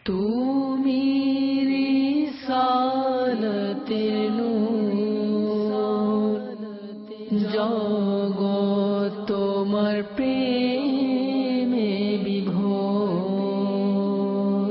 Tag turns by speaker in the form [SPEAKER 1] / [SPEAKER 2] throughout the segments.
[SPEAKER 1] তুমি রিসালাতের নূর, জগৎ তোমার প্রেমে বিভোর।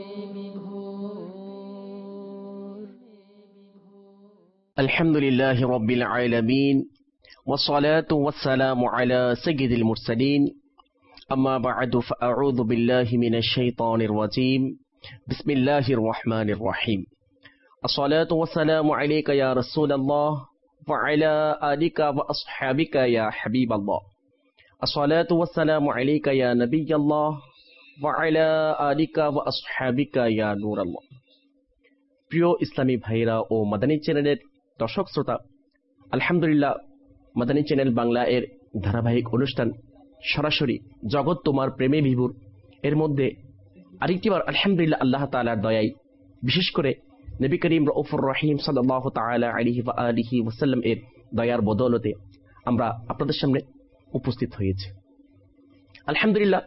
[SPEAKER 2] আলহামদুলিল্লাহি রাব্বিল আলামিন والصلاة والسلام على سيد المرسلين أما بعد فأعوذ بالله من الشيطان الرجيم بسم الله الرحمن الرحيم الصلاة والسلام عليك يا رسول الله وعلى آلك وأصحابك يا حبيب الله الصلاة والسلام عليك يا نبي الله وعلى آلك وأصحابك يا نور الله। প্রিয় ইসলামী ভাইরা ও মাদানী চ্যানেলের দর্শক শ্রোতা, আলহামদুলিল্লাহ মাদানী চ্যানেল বাংলা এর ধারাবাহিক অনুষ্ঠান সরাসরি জগৎ তোমার প্রেমে বিভোর এর মধ্যে আরেকটিবার আলহামদুলিল্লাহ আল্লাহ তাআলার দয়ায়, বিশেষ করে নবী করিম রউফুর রহিম সাল্লাল্লাহু তাআলা আলাইহি ওয়া আলিহি ওয়াসাল্লাম এর দয়ার বদৌলতে আমরা আপনাদের সামনে উপস্থিত হয়েছি। আলহামদুলিল্লাহ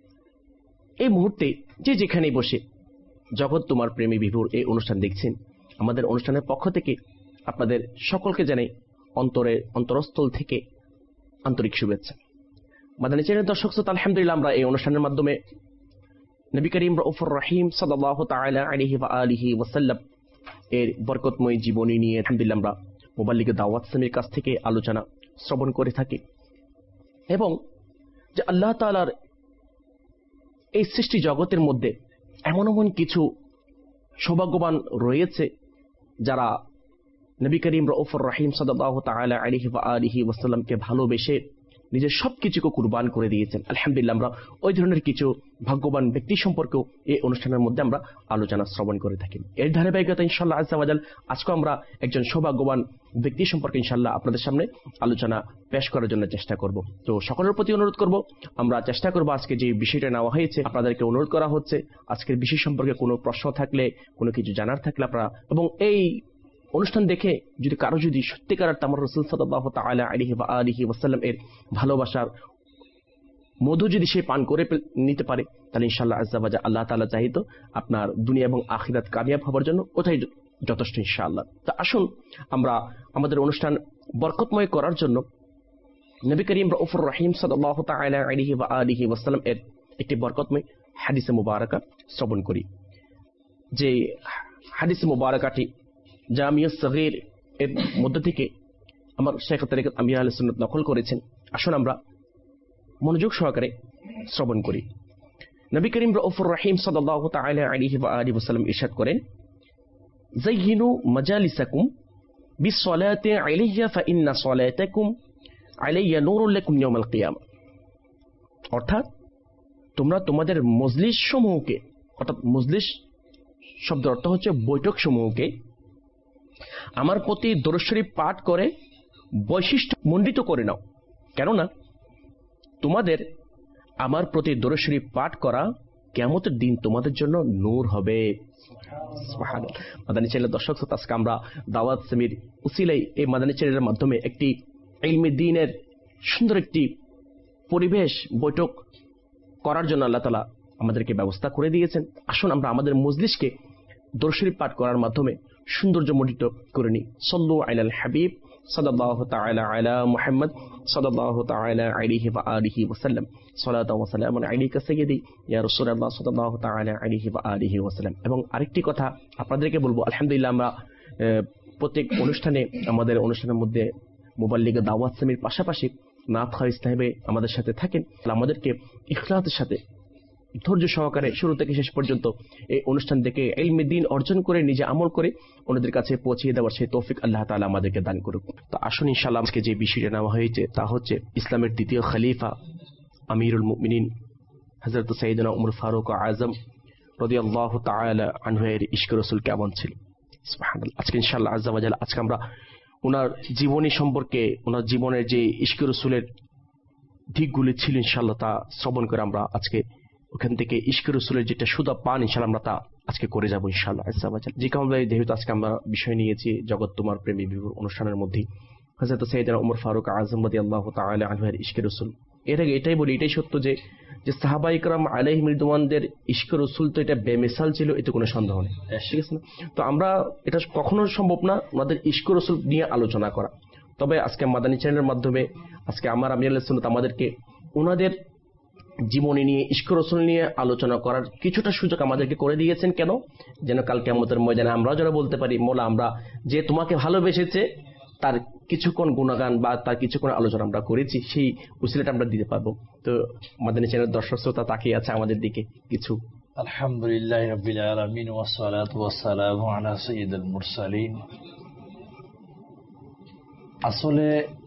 [SPEAKER 2] এই মুহূর্তে যে যেখানে বসে জগৎ তোমার প্রেমে বিভোর এই অনুষ্ঠান দেখছেন, আমাদের অনুষ্ঠানের পক্ষ থেকে আপনাদের সকলকে জানাই অন্তরস্থল থেকে আন্তরিক শুভেচ্ছা। মাদানী চ্যানেলের দর্শক শ্রোতা, আলহামদুলিল্লাহ আমরা এই অনুষ্ঠানের মাধ্যমে নবী করিম রউফুর রহিম সাল্লাল্লাহু তাআলা আলাইহি ওয়া আলিহি ওয়াসাল্লাম এর বরকতময় জীবনী নিয়ে আলহামদুলিল্লাহ আমরা মুবাল্লিগে দাওয়াত ইসলামের কাছ থেকে আলোচনা শ্রবণ করে থাকি, এবং যে আল্লাহ তাআলার এই সৃষ্টি জগতের মধ্যে এমন এমন কিছু সৌভাগ্যবান রয়েছে যারা নবী করিম রউফুর রহিম সাল্লাল্লাহু তাআলা আলাইহি ওয়া আলিহি ওয়াসাল্লামকে ভালোবেসে নিজের সবকিছুকে কুরবান করে দিয়েছেন। আলহামদুলিল্লাহ আমরা ওই ধরনের কিছু ভাগ্যবান ব্যক্তি সম্পর্কেও এই অনুষ্ঠানের মধ্যে আমরা আলোচনা শ্রবণ করে থাকি। এর ধারাবাহিকতা ইনশাআল্লাহ আজ্জা ওয়া জাল আজকে আমরা একজন সৌভাগ্যবান ব্যক্তি সম্পর্কে ইনশাআল্লাহ আপনাদের সামনে আলোচনা পেশ করার জন্য চেষ্টা করব। তো সকলের প্রতি অনুরোধ করব, আমরা চেষ্টা করব আজকে যে বিষয়টা নেওয়া হয়েছে আপনাদেরকে অনুরোধ করা হচ্ছে আজকের বিষয় সম্পর্কে কোনো প্রশ্ন থাকলে, কোনো কিছু জানার থাকলে আপনারা, এবং এই অনুষ্ঠান দেখে যদি কারো যদি সত্যিকার আমার রাসূল সাল্লাল্লাহু তাআলা আলাইহি ওয়া আলিহি ওয়াসাল্লাম এর ভালোবাসার মধু যদি সে পান করে নিতে পারে, তাহলে ইনশাআল্লাহ আজ্জা ওয়া জাল আল্লাহ তাআলা চাইতো আপনার দুনিয়া এবং আখিরাত কামিয়াব হওয়ার জন্য ওটাই যথেষ্ট ইনশাআল্লাহ। তো আসুন আমরা আমাদের অনুষ্ঠান বরকতময় করার জন্য নবী করিম রউফুর রহিম সাল্লাল্লাহু তাআলা আলাইহি ওয়া আলিহি ওয়াসাল্লাম এর একটি বরকতময় হাদিসে মুবারাকা শ্রবণ করি। যে হাদিসে মুবারাকাটি জামিউ সগীর এর মধ্য থেকে আমার শেখ তরিকত আমির আহলে সুন্নাত নকল করেছেন। আসুন আমরা মনোযোগ সহকারে শ্রবণ করি। নবী করিম রউফুর রহিম সাল্লাল্লাহু তাআলা আলাইহি ওয়া আলিহি ওয়াসাল্লাম ইরশাদ করেন, যায়িনু মাজালিসাকুম বিসসালাতি আলাইয়া ফাইন্না সালাতাকুম আলাইয়া নূরুল লাকুম ইয়াউমাল কিয়ামা। অর্থাৎ তোমরা তোমাদের মজলিস সমূহকে, অর্থাৎ মজলিস শব্দের অর্থ হচ্ছে বৈঠক সমূহকে, আমার প্রতি দরুদ শরীফ পাঠ করে বৈশিষ্ট্য মণ্ডিত করে নাও, কেননা তোমাদের আমার প্রতি দরুদ শরীফ পাঠ করা কিয়ামতের দিন তোমাদের জন্য নূর হবে। সুবহানাল্লাহ। মাদানী চ্যানেলের দর্শক শ্রোতা, আজকে আমরা দাওয়াত ইসলামের উসিলাই এই মাদানী চ্যানেলের মাধ্যমে একটি ইলমে দ্বীনের সুন্দর একটি পরিবেশ বৈঠক করার জন্য আল্লাহ তাআলা আমাদেরকে ব্যবস্থা করে দিয়েছেন। আসুন আমরা আমাদের মজলিসকে দরুদ শরীফ পাঠ করার মাধ্যমে সৌন্দর্যমণ্ডিত করে নিই। সাল্লু আলাল হাবিব সাল্লাল্লাহু তাআলা আলা মুহাম্মদ সাল্লাল্লাহু তাআলা আলাইহি ওয়া আলিহি ওয়াসাল্লাম, সালাতু ওয়া সালামু আলাইকা সাইয়্যিদি ইয়া রাসূলুল্লাহ সাল্লাল্লাহু তাআলা আলাইহি ওয়া আলিহি ওয়াসাল্লাম। এবং আরেকটি কথা আপনাদেরকে বলবো, আলহামদুলিল্লাহ আমরা প্রত্যেক অনুষ্ঠানে আমাদের অনুষ্ঠানের মধ্যে মুবাল্লিগে দাওয়াত ইসলামের পাশাপাশি নাত খারিজ সাহেবে আমাদের সাথে থাকেন। আমাদেরকে ইখলাসের সাথে ধৈর্য সহকারে শুরু থেকে শেষ পর্যন্ত এই অনুষ্ঠান দেখে ইলমে দ্বীন অর্জন করে নিজে আমল করে অন্যদের কাছে পৌঁছে দেওয়ার সেই তৌফিক আল্লাহ তাআলা আমাদেরকে দান করুক। তো আসুন ইনশাআল্লাহ আজকে যে বিষয়টা নেওয়া হয়েছে তা হচ্ছে ইসলামের দ্বিতীয় খলিফা আমিরুল মুমিনিন হযরত সাইয়েদনা উমর ফারুক আযম রাদিয়াল্লাহু তাআলা আনহু এর ইশক রাসূল কেমন ছিল। সুবহানাল্লাহ। আজকে ইনশাআল্লাহ আজ্জা ওয়া জাল আজকে আমরা ওনার জীবনী সম্পর্কে, ওনার জীবনের যে ইশক রাসূলের দিকগুলি ছিল ইনশাআল্লাহ তা শ্রবণ করে আমরা আজকে ওখান থেকে ইশক রাসূলের যেটা সুদা পান ইনশাআল্লাহ আমরা তা আজকে করে যাব ইনশাআল্লাহ আজ্জা ওয়া জাল। যে কারণে যেহেতু আজকে আমরা বিষয় নিয়েছি জগৎ তোমার প্রেমী বিভোর অনুষ্ঠানের মধ্যে হযরত সাইয়েদনা উমর ফারুক আযম রাদিয়াল্লাহু তাআলা আনহু এর ইশক রাসূল এটাই বলি, এটাই সত্য যে সাহাবায়ে কেরাম আলাইহিম রিদওয়ানদের ইশকে রাসূল তো এটা বেমিসাল ছিল, এতে কোনো সন্দেহ নেই, ঠিক আছে না? তো আমরা এটা কখনো সম্ভব না ওনাদের ইশকে রাসূল নিয়ে আলোচনা করা। তবে আজকে মাদানী চ্যানেলের মাধ্যমে আজকে আমার আমির আহলে সুন্নাত আমাদেরকে ওনাদের জীবনী নিয়ে, ইশকে রাসূল নিয়ে আলোচনা করার কিছুটা সুযোগ আমাদেরকে করে দিয়েছেন। কেন? যেন কাল কিয়ামতের ময়দানে আমরাও যেন বলতে পারি, মওলা আমরা যে তোমাকে ভালোবেসেছে তার কিছুক্ষণ গুণগান বা তার কিছুক্ষণ আলোচনা আমরা করেছি, সেই উসিলাটা আমরা দিতে পারবো। তো মাদানী চ্যানেলের দর্শক শ্রোতা তাকিয়ে আছে আমাদের দিকে কিছু।
[SPEAKER 3] আলহামদুলিল্লাহি রাব্বিল আলামিন ওয়াস সালাতু ওয়াস সালামু আলা সাইয়্যিদিল মুরসালিন। আসলে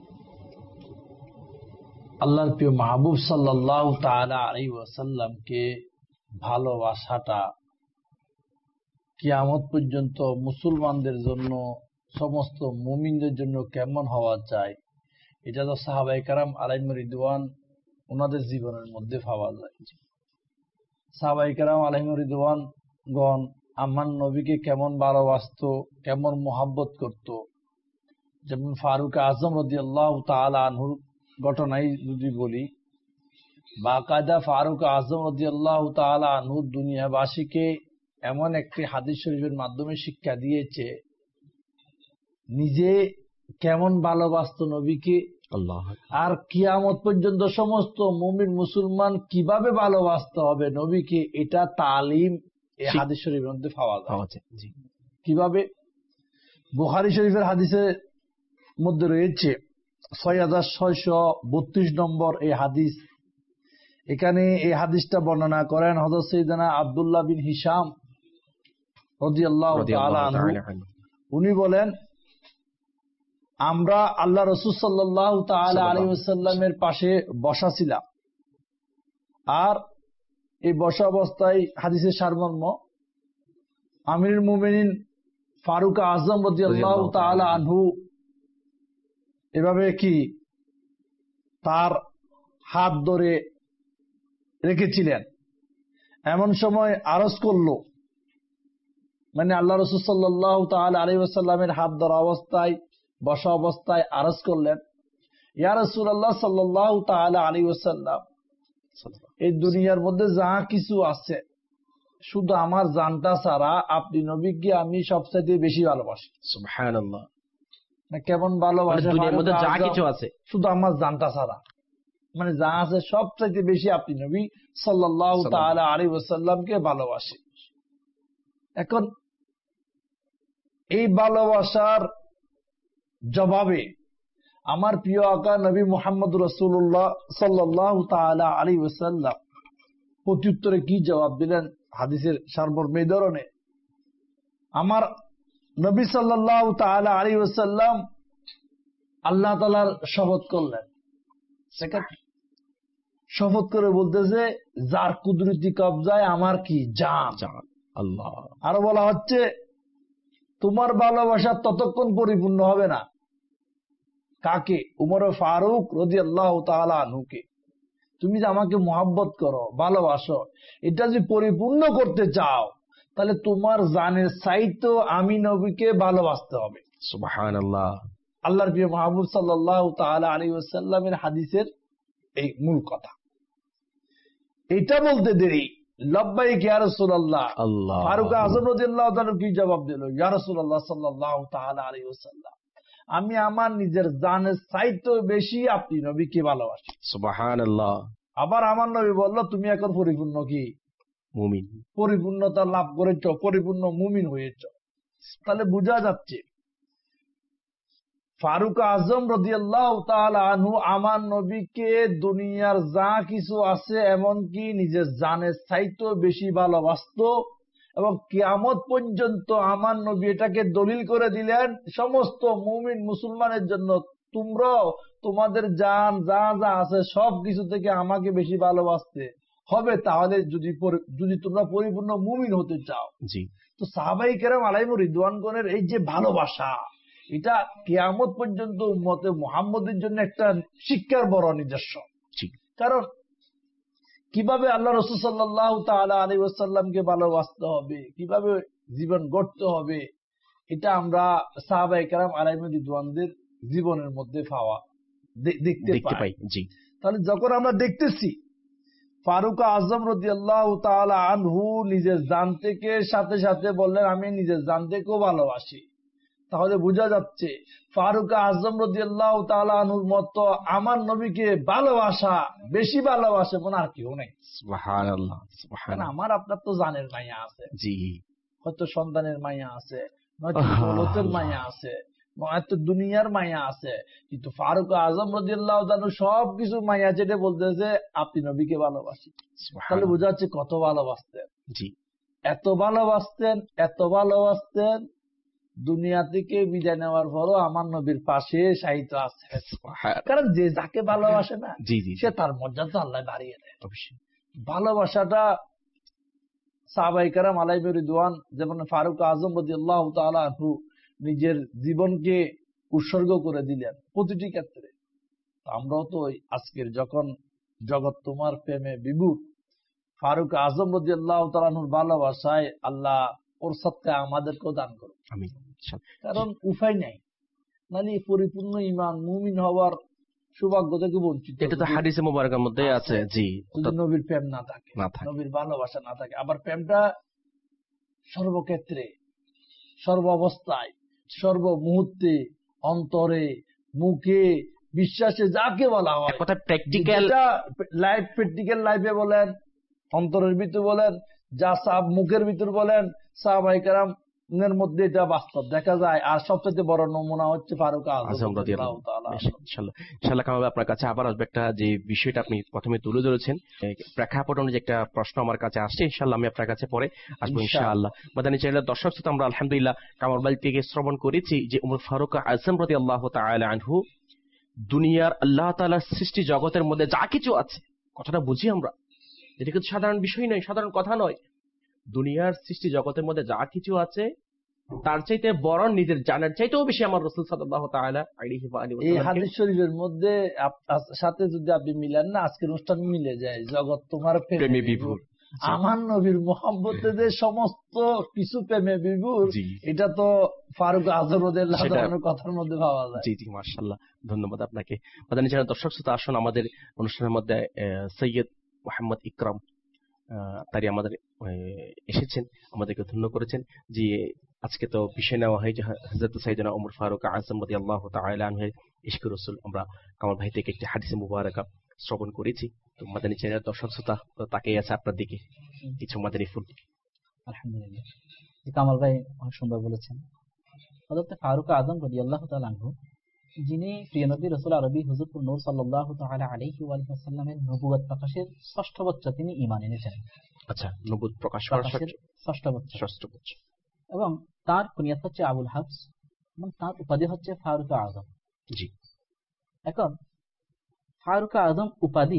[SPEAKER 3] আল্লাহর প্রিয় মাহবুব সাল্লাল্লাহু তাআলা আলাইহি ওয়াসাল্লামকে ভালোবাসাটা কিয়ামত পর্যন্ত মুসলমানদের জন্য, সমস্ত মুমিনদের জন্য কেমন হওয়া চাই, এটা তো সাহাবায়ে কেরাম আলাইহিম রিদওয়ান ওনাদের জীবনের মধ্যে পাওয়া যায়। সাহাবায়ে কেরাম আলাইহিম রিদওয়ান গণ আমার নবীকে কেমন ভালোবাসতো, কেমন মুহাব্বত করত। যেমন ফারুক আজম রাদিয়াল্লাহু তাআলা আনহুর ঘটনাই যদি বলি, বাকায়দা ফারুক আজম রাদিয়াল্লাহু তাআলা আনহু দুনিয়াবাসীকে এমন একটি হাদিস শরীফের মাধ্যমে শিক্ষা দিয়েছে, নিজে কেমন ভালোবাসতো নবীকে,
[SPEAKER 2] আল্লাহ,
[SPEAKER 3] আর কিয়ামত পর্যন্ত সমস্ত মুমিন মুসলমান কিভাবে ভালোবাসতে হবে নবীকে, এটা তালিম এই হাদিস শরীফের মধ্যে পাওয়া যায়। কিভাবে? বুখারী শরীফের হাদিসের মধ্যে রয়েছে 6632 নম্বর এই হাদিস। এখানে এই হাদিসটা বর্ণনা করেন হযরত সাইয়েদনা আব্দুল্লাহ বিন হিশাম রাদিয়াল্লাহু তাআলা আনহু। উনি বলেন, আমরা আল্লাহ রাসূল সাল্লাল্লাহু তাআলা আলাইহি ওয়াসাল্লামের পাশে বসা ছিলাম, আর এই বসা অবস্থায় হাদিসের সারমর্ম, আমিরুল মুমিনিন ফারুক আজম রাদিয়াল্লাহু তাআলা আনহু এভাবে কি তার হাত ধরে রেখেছিলেন। এমন সময় আরজ করলো, মানে আল্লাহ রাসূল সাল্লাল্লাহু তাআলা আলাইহি ওয়াসাল্লামের হাত ধরা অবস্থায়, বসা অবস্থায় আরজ করলেন, ইয়া রাসূলুল্লাহ সাল্লাল্লাহু তাআলা আলাইহি ওয়াসাল্লাম, এই দুনিয়ার মধ্যে যা কিছু আছে শুধু আমার জানটা ছাড়া আপনি নবীকে আমি সবচাইতে বেশি ভালোবাসি।
[SPEAKER 2] সুবহানাল্লাহ,
[SPEAKER 3] কেমন ভালোবাসা!
[SPEAKER 2] দুনিয়ার মধ্যে যা কিছু আছে
[SPEAKER 3] শুধু আমার জানটা ছাড়া, মানে যা আছে সবচাইতে বেশি আপনি নবী সাল্লাল্লাহু তাআলা আলাইহি ওয়াসাল্লামকে ভালোবাসি। এখন এই ভালোবাসার জবাবে আমার প্রিয় আকা নবী মুহাম্মদ রাসূলুল্লাহ সাল্লাল্লাহু তাআলা আলাইহি ওয়াসাল্লাম প্রত্যুত্তরে কি জবাব দিলেন হাদিসের সারমর্মে এই ধরনের। আমার নবী সাল্লাল্লাহু তাআলা আলাইহি ওয়াসাল্লাম আল্লাহ তাআলার শপথ করলেন, শপথ করে বলতেছে, যার কুদরতি কবজায় আমার কি জান।
[SPEAKER 2] আল্লাহ।
[SPEAKER 3] আরো বলা হচ্ছে, তোমার ভালোবাসা ততক্ষণ পরিপূর্ণ হবে না। কাকে? উমর ফারুক রাদিয়াল্লাহু তাআলা আনহুকে। তুমি যে আমাকে মুহাব্বত করো, ভালোবাসো, এটা যদি পরিপূর্ণ করতে চাও, তাহলে তোমার জানের চাইতে আমি নবীকে ভালোবাসতে হবে।
[SPEAKER 2] সুবহানাল্লাহ।
[SPEAKER 3] আল্লাহর প্রিয় মাহবুব সাল্লাল্লাহু তাআলা আলাইহি ওয়াসাল্লামের হাদিসের এই মূল কথা। এটা বলতে দেরি, লব্বাইক ইয়া রাসূলুল্লাহ। ফারুক আযম রাদিয়াল্লাহু তাআলা কি জবাব দিল? ইয়া রাসূলুল্লাহ সাল্লাল্লাহু তাআলা আলাইহি ওয়াসাল্লাম, আমি আমার নিজের জানের চাইতে বেশি আপনি নবীকে ভালোবাসি।
[SPEAKER 2] সুবহানাল্লাহ।
[SPEAKER 3] আবার আমার নবী বলল, তুমি এখন পরিপূর্ণ কি
[SPEAKER 2] মুমিন,
[SPEAKER 3] পরিপূর্ণতা লাভ করেছ, পরিপূর্ণ মুমিন হয়েছ। তাহলে বোঝা যাচ্ছে ফারুক আজম রাদিয়াল্লাহু তাআলা আনহু আমার নবীকে দুনিয়ার যা কিছু আছে এমনকি নিজের জানের চাইতেও বেশি ভালোবাসতো, এবং কিয়ামত পর্যন্ত আমার নবী এটাকে দলিল করে দিলেন সমস্ত মুমিন মুসলমানের জন্য, তোমরাও তোমাদের জান যা যা আছে সব কিছু থেকে আমাকে বেশি ভালোবাসতে হবে, তাহলে যদি তোমরা পরিপূর্ণ মুমিন হতে চাও।
[SPEAKER 2] জি।
[SPEAKER 3] তো সাহাবায়ে কেরাম আলাইহিম রিদওয়ানগণের এই যে ভালোবাসা, এটা কিয়ামত পর্যন্ত উম্মতে মুহাম্মদের জন্য একটা শিক্ষার বড় নিজস্ব। কারণ কিভাবে আল্লাহ রাসূল সাল্লাল্লাহু তাআলা আলাইহি ওয়াসাল্লামকে ভালোবাসতে হবে, কিভাবে জীবন গড়তে হবে, এটা আমরা সাহাবায়ে কেরাম আলাইহিম রিদওয়ানদের জীবনের মধ্যে দেখতে পাই। জি। তাহলে যখন আমরা দেখতেছি ফারুক আজম রাদিয়াল্লাহু তাআলা আনহু নিজের জান থেকে সাথে সাথে বললেন আমি নিজের জান থেকেও ভালোবাসি, তাহলে বোঝা যাচ্ছে ফারুক আজম রাদিয়াল্লাহু তাআলা আনহুর মতো আমার নবীকে ভালোবাসা বেশি ভালোবাসে মনে আর কেউ নেই।
[SPEAKER 2] সুবহানাল্লাহ,
[SPEAKER 3] কারণ
[SPEAKER 2] সুবহানাল্লাহ।
[SPEAKER 3] আমার আপনার তো জানের মায়া আছে,
[SPEAKER 2] জি,
[SPEAKER 3] হয়তো সন্তানের মায়া আছে, নয়তো দৌলতের মায়া আছে, নয়তো দুনিয়ার মায়া আছে, কিন্তু ফারুক আজম রাদিয়াল্লাহু তাআলা সবকিছু মায়া যেটা বলতেছে আপনি নবীকে ভালোবাসি, তাহলে বোঝা যাচ্ছে কত ভালোবাসতেন।
[SPEAKER 2] জি,
[SPEAKER 3] এত ভালোবাসতেন, এত ভালোবাসতেন, দুনিয়া থেকে বিদায় নেওয়ার পরও আমার নবীর পাশে সাহিত্য আছে। কারণ যে যাকে ভালোবাসে না
[SPEAKER 2] জি, জি,
[SPEAKER 3] সে তার মর্যাদা আল্লাহ বাড়িয়ে দেয়।
[SPEAKER 2] অবশ্যই
[SPEAKER 3] ভালোবাসাটা সাহাবায়ে কেরাম আলাইহিম রিদওয়ান, যেমন ফারুক আজম রাদিয়াল্লাহু তাআলা আনহু নিজের জীবনকে উৎসর্গ করে দিলেন প্রতিটি ক্ষেত্রে। আমরাও তো আজকের যখন জগৎ তোমার প্রেমে বিভোর, ফারুক আজম রাদিয়াল্লাহু তাআলা আনহুর ভালোবাসায় আল্লাহ ওর সদকা আমাদেরকেও দান করুন।
[SPEAKER 2] আমিন।
[SPEAKER 3] কারণ উপায় নাই, মানে পরিপূর্ণ ঈমান মুমিন হওয়ার সৌভাগ্য থেকে বঞ্চিত।
[SPEAKER 2] এটা তো হাদিসে মুবারকের মধ্যে আছে। জি,
[SPEAKER 3] যদি নবীর প্রেম না থাকে,
[SPEAKER 2] না থাকে,
[SPEAKER 3] নবীর ভালোবাসা না থাকে, আবার প্রেমটা সর্বক্ষেত্রে, সর্ব অবস্থায়, সর্ব মুহূর্তে, অন্তরে, মুখে, বিশ্বাসে, যাকে বলা হয়,
[SPEAKER 2] কথা প্র্যাকটিক্যাল
[SPEAKER 3] লাইফ, প্র্যাকটিক্যাল লাইফে বলেন, অন্তরের ভিতর বলেন, যা সাব মুখের ভিতর বলেন, সাহাবায়ে কেরামের মধ্যে এটা বাস্তব দেখা যায়। আর সবচেয়ে বড় নমুনা হচ্ছে ফারুক আজম রাদিয়াল্লাহু তাআলা।
[SPEAKER 2] ইনশাআল্লাহ কামাল ভাই আপনার কাছে আবার আসবে। একটা যে বিষয়টা আপনি প্রথমে তুলে ধরেছেন, প্রেক্ষাপট অনুযায়ী একটা প্রশ্ন আমার কাছে আসছে, ইনশাআল্লাহ আমি আপনার কাছে পরে আসবো ইনশাআল্লাহ। মাদানী চ্যানেলের দর্শক শ্রোতা, আমরা আলহামদুলিল্লাহ কামাল ভাই থেকে শ্রবণ করেছি যে উমর ফারুক আজম রাদিয়াল্লাহু তাআলা আনহু দুনিয়ার আল্লাহ তাআলার সৃষ্টি জগতের মধ্যে যা কিছু আছে, কথাটা বুঝি আমরা, এটা কিন্তু সাধারণ বিষয় নয়, সাধারণ কথা নয়। দুনিয়ার সৃষ্টি জগতের মধ্যে যা কিছু আছে তার চাইতে বড় নিজের জানার চাইতেও বেশি আমার রাসূল সাল্লাল্লাহু তাআলা আলাইহি ওয়া আলিহি
[SPEAKER 3] এই হাদিস শরীফের মধ্যে সাথে যদি আপনি মিলান না, আজকের অনুষ্ঠান মিলে যায়। জগৎ তোমার প্রেমে বিভোর, আমার নবীর মুহাব্বতে যে সমস্ত কিছু প্রেমে বিভোর, এটা তো ফারুক আজম রাদিয়াল্লাহু তাআলার কথার মধ্যে পাওয়া যায়।
[SPEAKER 2] জি জি, মাশাআল্লাহ, ধন্যবাদ আপনাকে। মাদানী চ্যানেলের দর্শক শ্রোতা, আসুন আমাদের অনুষ্ঠানের মধ্যে সৈয়দ মোহাম্মদ ইকরাম তারি আমাদের এসেছেন, আমাদেরকে ধন্য করেছেন। যে আজকে তো বিষয় নেওয়া হয় যে হযরত সাইয়েদনা ওমর ফারুক আযম রাদিয়াল্লাহু তাআলা আনহু ইশকে রাসূল। আমরা কামাল ভাই থেকে একটি হাদিসে মুবারাকা শ্রবণ করেছি। তো মাদানী চ্যানেলের দর্শক শ্রোতা তো তাকিয়ে আছে আপনার দিকে, কিছু মাদানী ফুল।
[SPEAKER 4] আলহামদুলিল্লাহ, কামাল ভাই অনেক সুন্দর বলেছেন। হযরত ফারুক আযম রাদিয়াল্লাহু তাআলা আনহু, যিনি প্রিয় নবী রাসূল আরবি হুজুর নূর সাল্লাল্লাহু তাআলা আলাইহি ওয়া সাল্লামের নবুয়ত প্রকাশের ৬ষ্ঠ বছর তিনি ঈমান এনেছেন।
[SPEAKER 2] আচ্ছা, নবুয়ত প্রকাশের
[SPEAKER 4] ৬ষ্ঠ বছর। এবং তার কুনিয়াত হচ্ছে আবুল হাফস এবং তার উপাধি হচ্ছে ফারুক আযম।
[SPEAKER 2] জি। এখন
[SPEAKER 4] ফারুক আযম উপাধি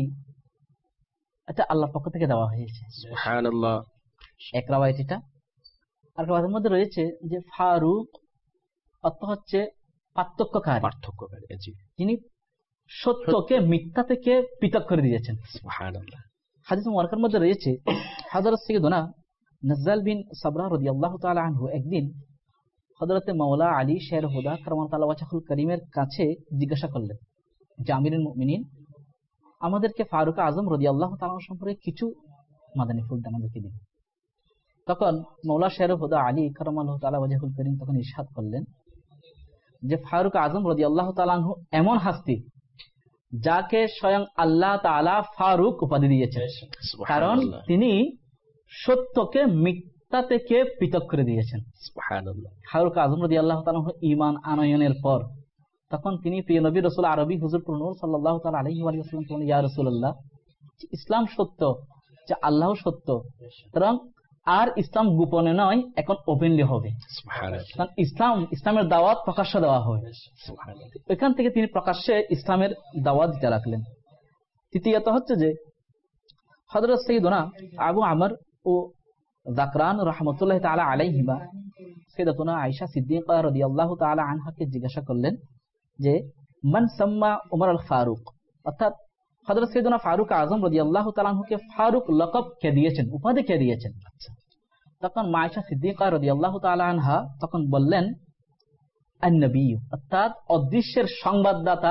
[SPEAKER 4] এটা আল্লাহর পক্ষ থেকে দেওয়া হয়েছে।
[SPEAKER 2] সুবহানাল্লাহ।
[SPEAKER 4] এক রাওয়ায়াত এটা, আর রাওয়ায়াতের মধ্যে রয়েছে যে ফারুক অর্থ হচ্ছে পার্থক্যকারী, যিনি সত্যকে মিথ্যা থেকে পৃথক করে দিয়েছেন।
[SPEAKER 2] সুবহানাল্লাহ।
[SPEAKER 4] হাদিস মুবারকের মধ্যে রয়েছে হযরত সাইয়েদনা নাজ্জাল বিন সাবরা রাদিয়াল্লাহু তাআলা আনহু একদিন হযরত মাওলা আলী শের হুদা কারামাল্লাহু তাআলা ওয়াজহুল কারীমের কাছে জিজ্ঞাসা করলেন যে আমিরুল মুমিনিন, আমাদেরকে ফারুক আযম রাদিয়াল্লাহু তাআলা সম্পর্কে কিছু মাদানী ফুল আমাদেরকে দিন। তখন মাওলা শের হুদা আলী কারামাল্লাহু তাআলা ওয়াজহুল কারীম তখন ইরশাদ করলেন যে ফারুক আযম রাদিয়াল্লাহু তাআলা আনহু এমন হাস্তি যাকে স্বয়ং আল্লাহ তাআলা ফারুক উপাধি দিয়েছেন, কারণ তিনি সত্যকে মিথ্যা থেকে পৃথক করে দিয়েছেন।
[SPEAKER 2] সুবহানাল্লাহ।
[SPEAKER 4] ফারুক আযম রাদিয়াল্লাহু তাআলা ঈমান আনয়নের পর তখন তিনি প্রিয় নবী রাসূল আরবি হুজুর নূর সাল্লাল্লাহু তাআলা আলাইহি ওয়া সাল্লাম বলেন, ইয়া রাসূলুল্লাহ, ইসলাম সত্য, যে আল্লাহ সত্য, সুতরাং আর ইসলাম গোপনে নয়, এখন ওপেনলি হবে। কারণ ইসলামের দাওয়াত প্রকাশ্যে দেওয়া হয়। এখান থেকে তিনি প্রকাশ্যে ইসলামের দাওয়াত দিতে রাখলেন। তৃতীয়ত হচ্ছে যে হযরত সাইয়েদনা আবু আমর ও যাকরান রাহমাতুল্লাহি তাআলা আলাইহিমা সাইয়্যিদাতুনা আয়েশা সিদ্দিকা রাদিয়াল্লাহু তাআলা আনহাকে জিজ্ঞাসা করলেন যে মান সাম্মা উমর আল ফারুক, অর্থাৎ হযরত সাইয়েদনা ফারুক আযম রাদিয়াল্লাহু তাআলা আনহুকে ফারুক লকব কে দিয়েছেন, উপাধি কে দিয়েছেন? তখন আয়েশা সিদ্দিকা রাদিয়াল্লাহু তাআলা আনহা তখন বললেন, আন-নবী, অর্থাৎ অদৃশ্যের সংবাদদাতা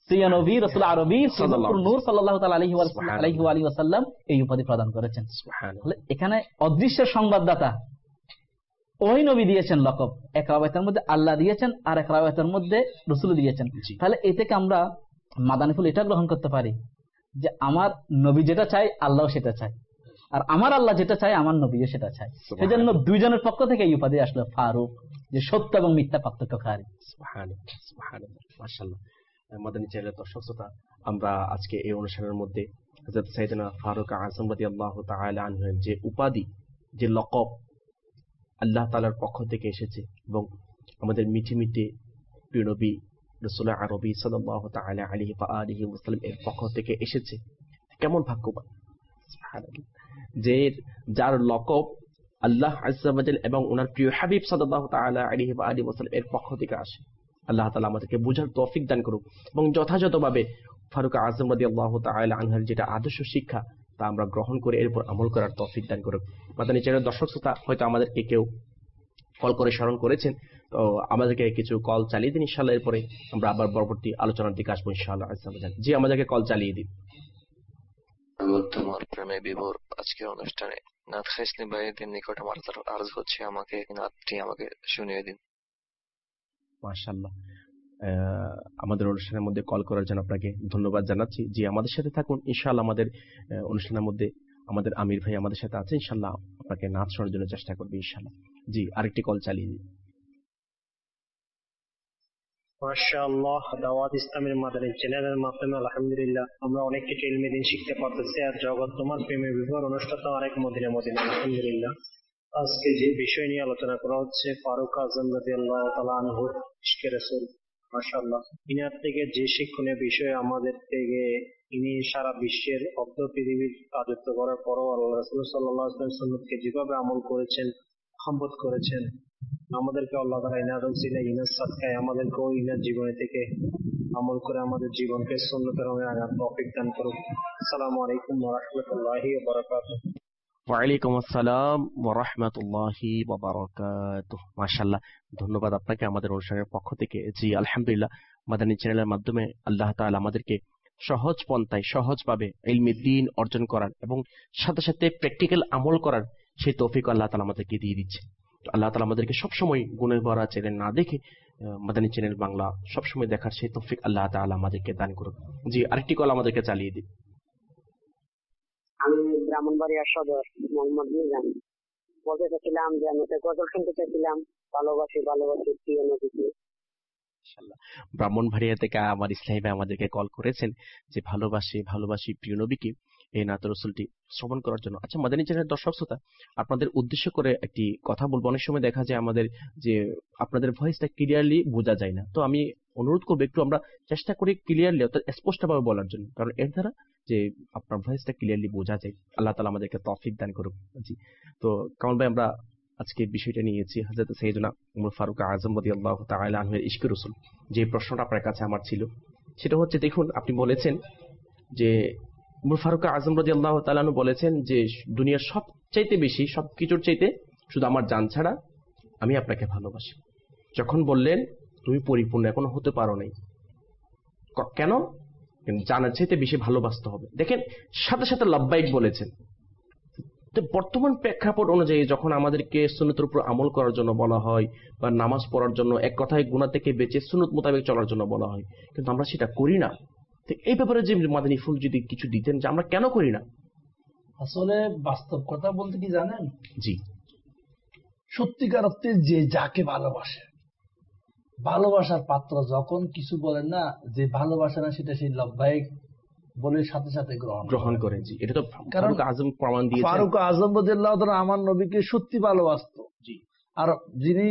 [SPEAKER 4] প্রিয় নবী রাসূল আরবী হুজুর নূর সাল্লাল্লাহু তাআলা আলাইহি ওয়াসাল্লাম এই উপাধি প্রদান করেছেন। সুবহানাল্লাহ। এখানে অদৃশ্য সংবাদদাতা ওই নবী দিয়েছেন লকব, এক রাওয়ায়াতের মধ্যে আল্লাহ দিয়েছেন আর এক রাওয়ায়াতের মধ্যে রাসূল দিয়েছেন। তাহলে এ থেকে আমরা মাদানিফুল এটা গ্রহণ করতে পারি যে আমার নবী যেটা চাই আল্লাহ সেটা চাই, আর আমার আল্লাহ যেটা চাই আমার নবীও সেটা চাই। সেজন্য দুইজনের পক্ষ থেকে এই উপাধি আসলো ফারুক, যে সত্য এবং মিথ্যা পার্থক্যকারী।
[SPEAKER 2] সুবহানাল্লাহ, সুবহানাল্লাহ, মাশাআল্লাহ। মাদানী চ্যানেলের দর্শক শ্রোতা, আমরা আজকে এই অনুষ্ঠানের মধ্যে হযরত সাইয়েদনা ফারুক আযম রাদিয়াল্লাহু তাআলা আনহু যে উপাধি, যে লকব আল্লাহ তাআলার পক্ষ থেকে এসেছে এবং আমাদের মিঠে মিঠে প্রিয় নবী রাসূল আরবী সাল্লাল্লাহু তাআলা আলাইহি ওয়া আলিহি ওয়াসাল্লাম এর পক্ষ থেকে এসেছে, কেমন ভাগ্যবান। সুবহানাল্লাহ। যে যার লকব আল্লাহ আযজা ওয়া জাল্লা এবং ওনার প্রিয় হাবিব সাল্লাল্লাহু তাআলা আলাইহি ওয়া আলিহি ওয়াসাল্লাম এর পক্ষ থেকে আসে। আল্লাহ তাআলা আমাদেরকে বুঝার তৌফিক দান করুক এবং যথাযথভাবে ফারুক আযম রাদিয়াল্লাহু তাআলা আনহুর যেটা আদর্শ শিক্ষা তা আমরা গ্রহণ করে এর উপর আমল করার তৌফিক দান করুক। মাদানী চ্যানেলের দর্শক শ্রোতা, হয়তো আমাদেরকে কেউ কল করে স্মরণ করেছেন, তো আমাদেরকে কিছু কল চালিয়ে দিন, ইনশাআল্লাহ এরপরে আমরা আবার পরবর্তী আলোচনার দিকে আসবো ইনশাআল্লাহ। জি, আমাদেরকে কল চালিয়ে দিন।
[SPEAKER 5] তোমার প্রেমে বিভোর আজকের অনুষ্ঠানে নাত খাইসনি ভাইদের নিকট আমার আরজ হচ্ছে, আমাকে নাতটি আমাকে শুনিয়ে দিন।
[SPEAKER 2] মাশাআল্লাহ। আমাদের অনুষ্ঠানের মধ্যে কল করার জন্য আপনাকে ধন্যবাদ জানাচ্ছি। জি, আমাদের সাথে থাকুন ইনশাআল্লাহ। আমাদের অনুষ্ঠানের মধ্যে আমাদের আমির ভাই আমাদের সাথে আছে, ইনশাআল্লাহ আপনাকে নাচ শোনার জন্য চেষ্টা করবে ইনশাআল্লাহ। জি, আরেকটি কল চালিয়ে দিন।
[SPEAKER 6] মাশাআল্লাহ, দাওয়াত ইসলামের মাদানী চ্যানেলের মাধ্যমে আলহামদুলিল্লাহ আমরা অনেক কিছু ইলমে দ্বীন শিখতে পারতেছি। আর জগৎ তোমার প্রেমে বিভোর অনুষ্ঠানটা অনেক মদিনা মদিনা আলহামদুলিল্লাহ। আজকে যে বিষয় নিয়ে আলোচনা করা হচ্ছে ফারুক আযম রাদিয়াল্লাহু তাআলা আনহু ইশকে রাসূল, মাশাআল্লাহ। ইনার থেকে যে শিক্ষণীয় বিষয় আমাদের থেকে, ইনি সারা বিশ্বের অর্ধ পৃথিবীর রাজত্ব করার পরও আল্লাহ রাসূল সাল্লাল্লাহু আলাইহি ওয়াসাল্লাম সুন্নতকে যেভাবে আমল করেছেন, সম্পদ করেছেন, আমাদেরকে আল্লাহ তাআলা ইনার ওসিলায় ইনার সাদকায় আমাদেরকেও ইনার জীবনে থেকে আমল করে আমাদের জীবনকে সুন্নতের রঙে রাখার তৌফিক দান করুন। আসসালামু আলাইকুম ওয়া রাহমাতুল্লাহি ওয়া বারাকাতুহু।
[SPEAKER 2] ওয়ালাইকুম আসসালাম ওয়া রাহমাতুল্লাহি ওয়া বারাকাতুহু। মাশাআল্লাহ, ধন্যবাদ আপনাকে আমাদের অনুষ্ঠানের পক্ষ থেকে। জি, আলহামদুলিল্লাহ, মাদানী চ্যানেলের মাধ্যমে আল্লাহ তাআলা আমাদেরকে সহজ পন্থায় সহজভাবে ইলমে দ্বীন অর্জন করার এবং সাথে সাথে প্র্যাকটিক্যাল আমল করার সেই তৌফিক আল্লাহ তাআলা আমাদেরকে দিয়ে দিচ্ছে। আল্লাহ তাআলা আমাদেরকে সবসময় গুণে ভরা চ্যানেল না দেখে মাদানী চ্যানেল বাংলা সবসময় দেখার সেই তৌফিক আল্লাহ তাআলা আমাদেরকে দান করুন। জি, আরেকটি কল আমাদেরকে চালিয়ে দিন।
[SPEAKER 7] আমি ব্রাহ্মণবাড়িয়া সদর মোহাম্মদ মিজান বলতে চাচ্ছিলাম যে আমি একটা গজল শুনতে চাইছিলাম, ভালোবাসি ভালোবাসি প্রিয় নবীকে।
[SPEAKER 2] ব্রাহ্মণবাড়িয়া থেকে আমার ইসলামী ভাই আমাদেরকে কল করেছেন যে ভালোবাসি ভালোবাসি প্রিয় নবীকে, এই নাত রসুলটি শ্রবণ করার জন্য। আচ্ছা, মাদানী চ্যানেলের দর্শক শ্রোতা, আপনাদের উদ্দেশ্য করে একটি কথা বলবো। অনেক সময় দেখা যায় আমাদের যে আপনাদের ভয়েসটা ক্লিয়ারলি বোঝা যায় না, তো আমি অনুরোধ করবো একটু আমরা চেষ্টা করি ক্লিয়ারলি অর্থাৎ স্পষ্টভাবে বলার জন্য, কারণ এর দ্বারা যে আপনার ভয়েসটা ক্লিয়ারলি বোঝা যায়। আল্লাহ তাআলা আমাদেরকে তৌফিক দান করুক। জি, তো কামাল ভাই, আমরা আজকে বিষয়টা নিয়েছি হযরত সাইয়েদনা উমর ফারুক আযম রাদিয়াল্লাহু তাআলা আনহুর ইশকে রাসূল। যে প্রশ্নটা আপনার কাছে আমার ছিল সেটা হচ্ছে, দেখুন আপনি বলেছেন যে উমর ফারুক আযম রাদিয়াল্লাহু তাআলা আনহু বলেছেন যে দুনিয়ার সবচাইতে বেশি সবকিছুর চাইতে শুধু আমার জান ছাড়া আমি আপনাকে ভালোবাসি। যখন বললেন তুমি পরিপূর্ণ এখনো হতে পারো নাই, কেন? জানার চাইতে বেশি ভালোবাসতে হবে। দেখেন, সাথে সাথে লাব্বাইক বলেছেন। তো বর্তমান প্রেক্ষাপট অনুযায়ী যখন আমাদেরকে সুন্নতের উপর আমল করার জন্য বলা হয় বা নামাজ পড়ার জন্য, এক কথায় গুনাহ থেকে বেঁচে সুন্নত মোতাবেক চলার জন্য বলা হয়, কিন্তু আমরা সেটা করি না। তো এই ব্যাপারে যে মাদানী ফুল যদি কিছু দিতেন যে আমরা কেন করি না।
[SPEAKER 3] আসলে বাস্তব কথা বলতে কি জানেন,
[SPEAKER 2] জি,
[SPEAKER 3] সত্যিকার অর্থে যে যাকে ভালোবাসে, ভালোবাসার পাত্র যখন কিছু বলেন না যে ভালোবাসে না, সেটা সেই লব্বাইক বলে সাথে সাথে গ্রহণ করে। জি, এটা তো ফারুক আযম প্রমাণ দিয়েছেন। ফারুক আযম রাদিয়াল্লাহু তাআলা আমার নবীকে সত্যি ভালোবাসতো। জি, আর যিনি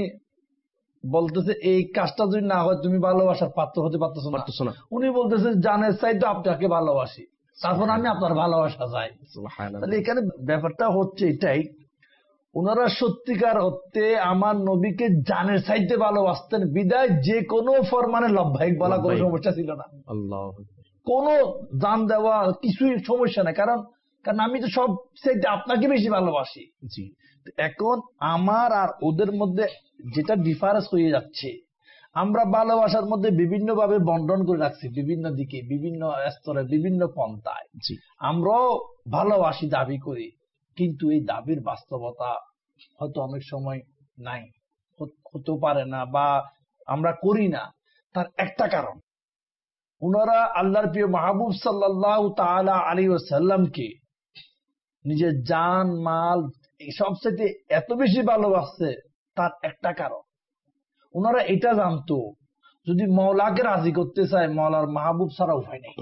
[SPEAKER 3] বলতেছে এই কাজটা যদি না হয় তুমি ভালোবাসার পাত্র হতে পারতেছো না, উনি বলতেছে জানের চাইতে আপনাকে ভালোবাসি, তারপর আমি আপনার ভালোবাসা চাই। তাহলে এখানে ব্যাপারটা হচ্ছে এটাই, ওনারা সত্যিকার অর্থে আমার নবীকে জানের চাইতে ভালোবাসতেন, বিদায় যে কোনো ফরমানে লব্বাইক বলা কোনো সমস্যা ছিল না। আল্লাহ, কোনো জান দেওয়া কিছুই সমস্যা নাই, কারণ আমি তো সব চাইতে আপনাকে বেশি ভালোবাসি। জি, এখন আমার আর ওদের মধ্যে যেটা ডিফারেন্স হয়ে যাচ্ছে, আমরা ভালোবাসার মধ্যে বিভিন্ন ভাবে বন্টন করে রাখছি, বিভিন্ন দিকে, বিভিন্ন স্তরে, বিভিন্ন পন্থায়। আমরাও ভালোবাসি, দাবি করি, কিন্তু এই দাবির বাস্তবতা হয়তো অনেক সময় নাই, হতে পারে না, বা আমরা করি না। তার একটা কারণ, ওনারা আল্লাহর প্রিয় মাহবুব সাল্লাল্লাহু তাআলা আলাইহি ওয়াসাল্লামকে নিজের জান মাল সবচেয়ে এত বেশি ভালোবাসছে। তার একটা কারণ, ওনারা এটা জানতো যদি মওলাকে রাজি করতে চায় মওলার মাহবুব ছাড়া উপায় নেই,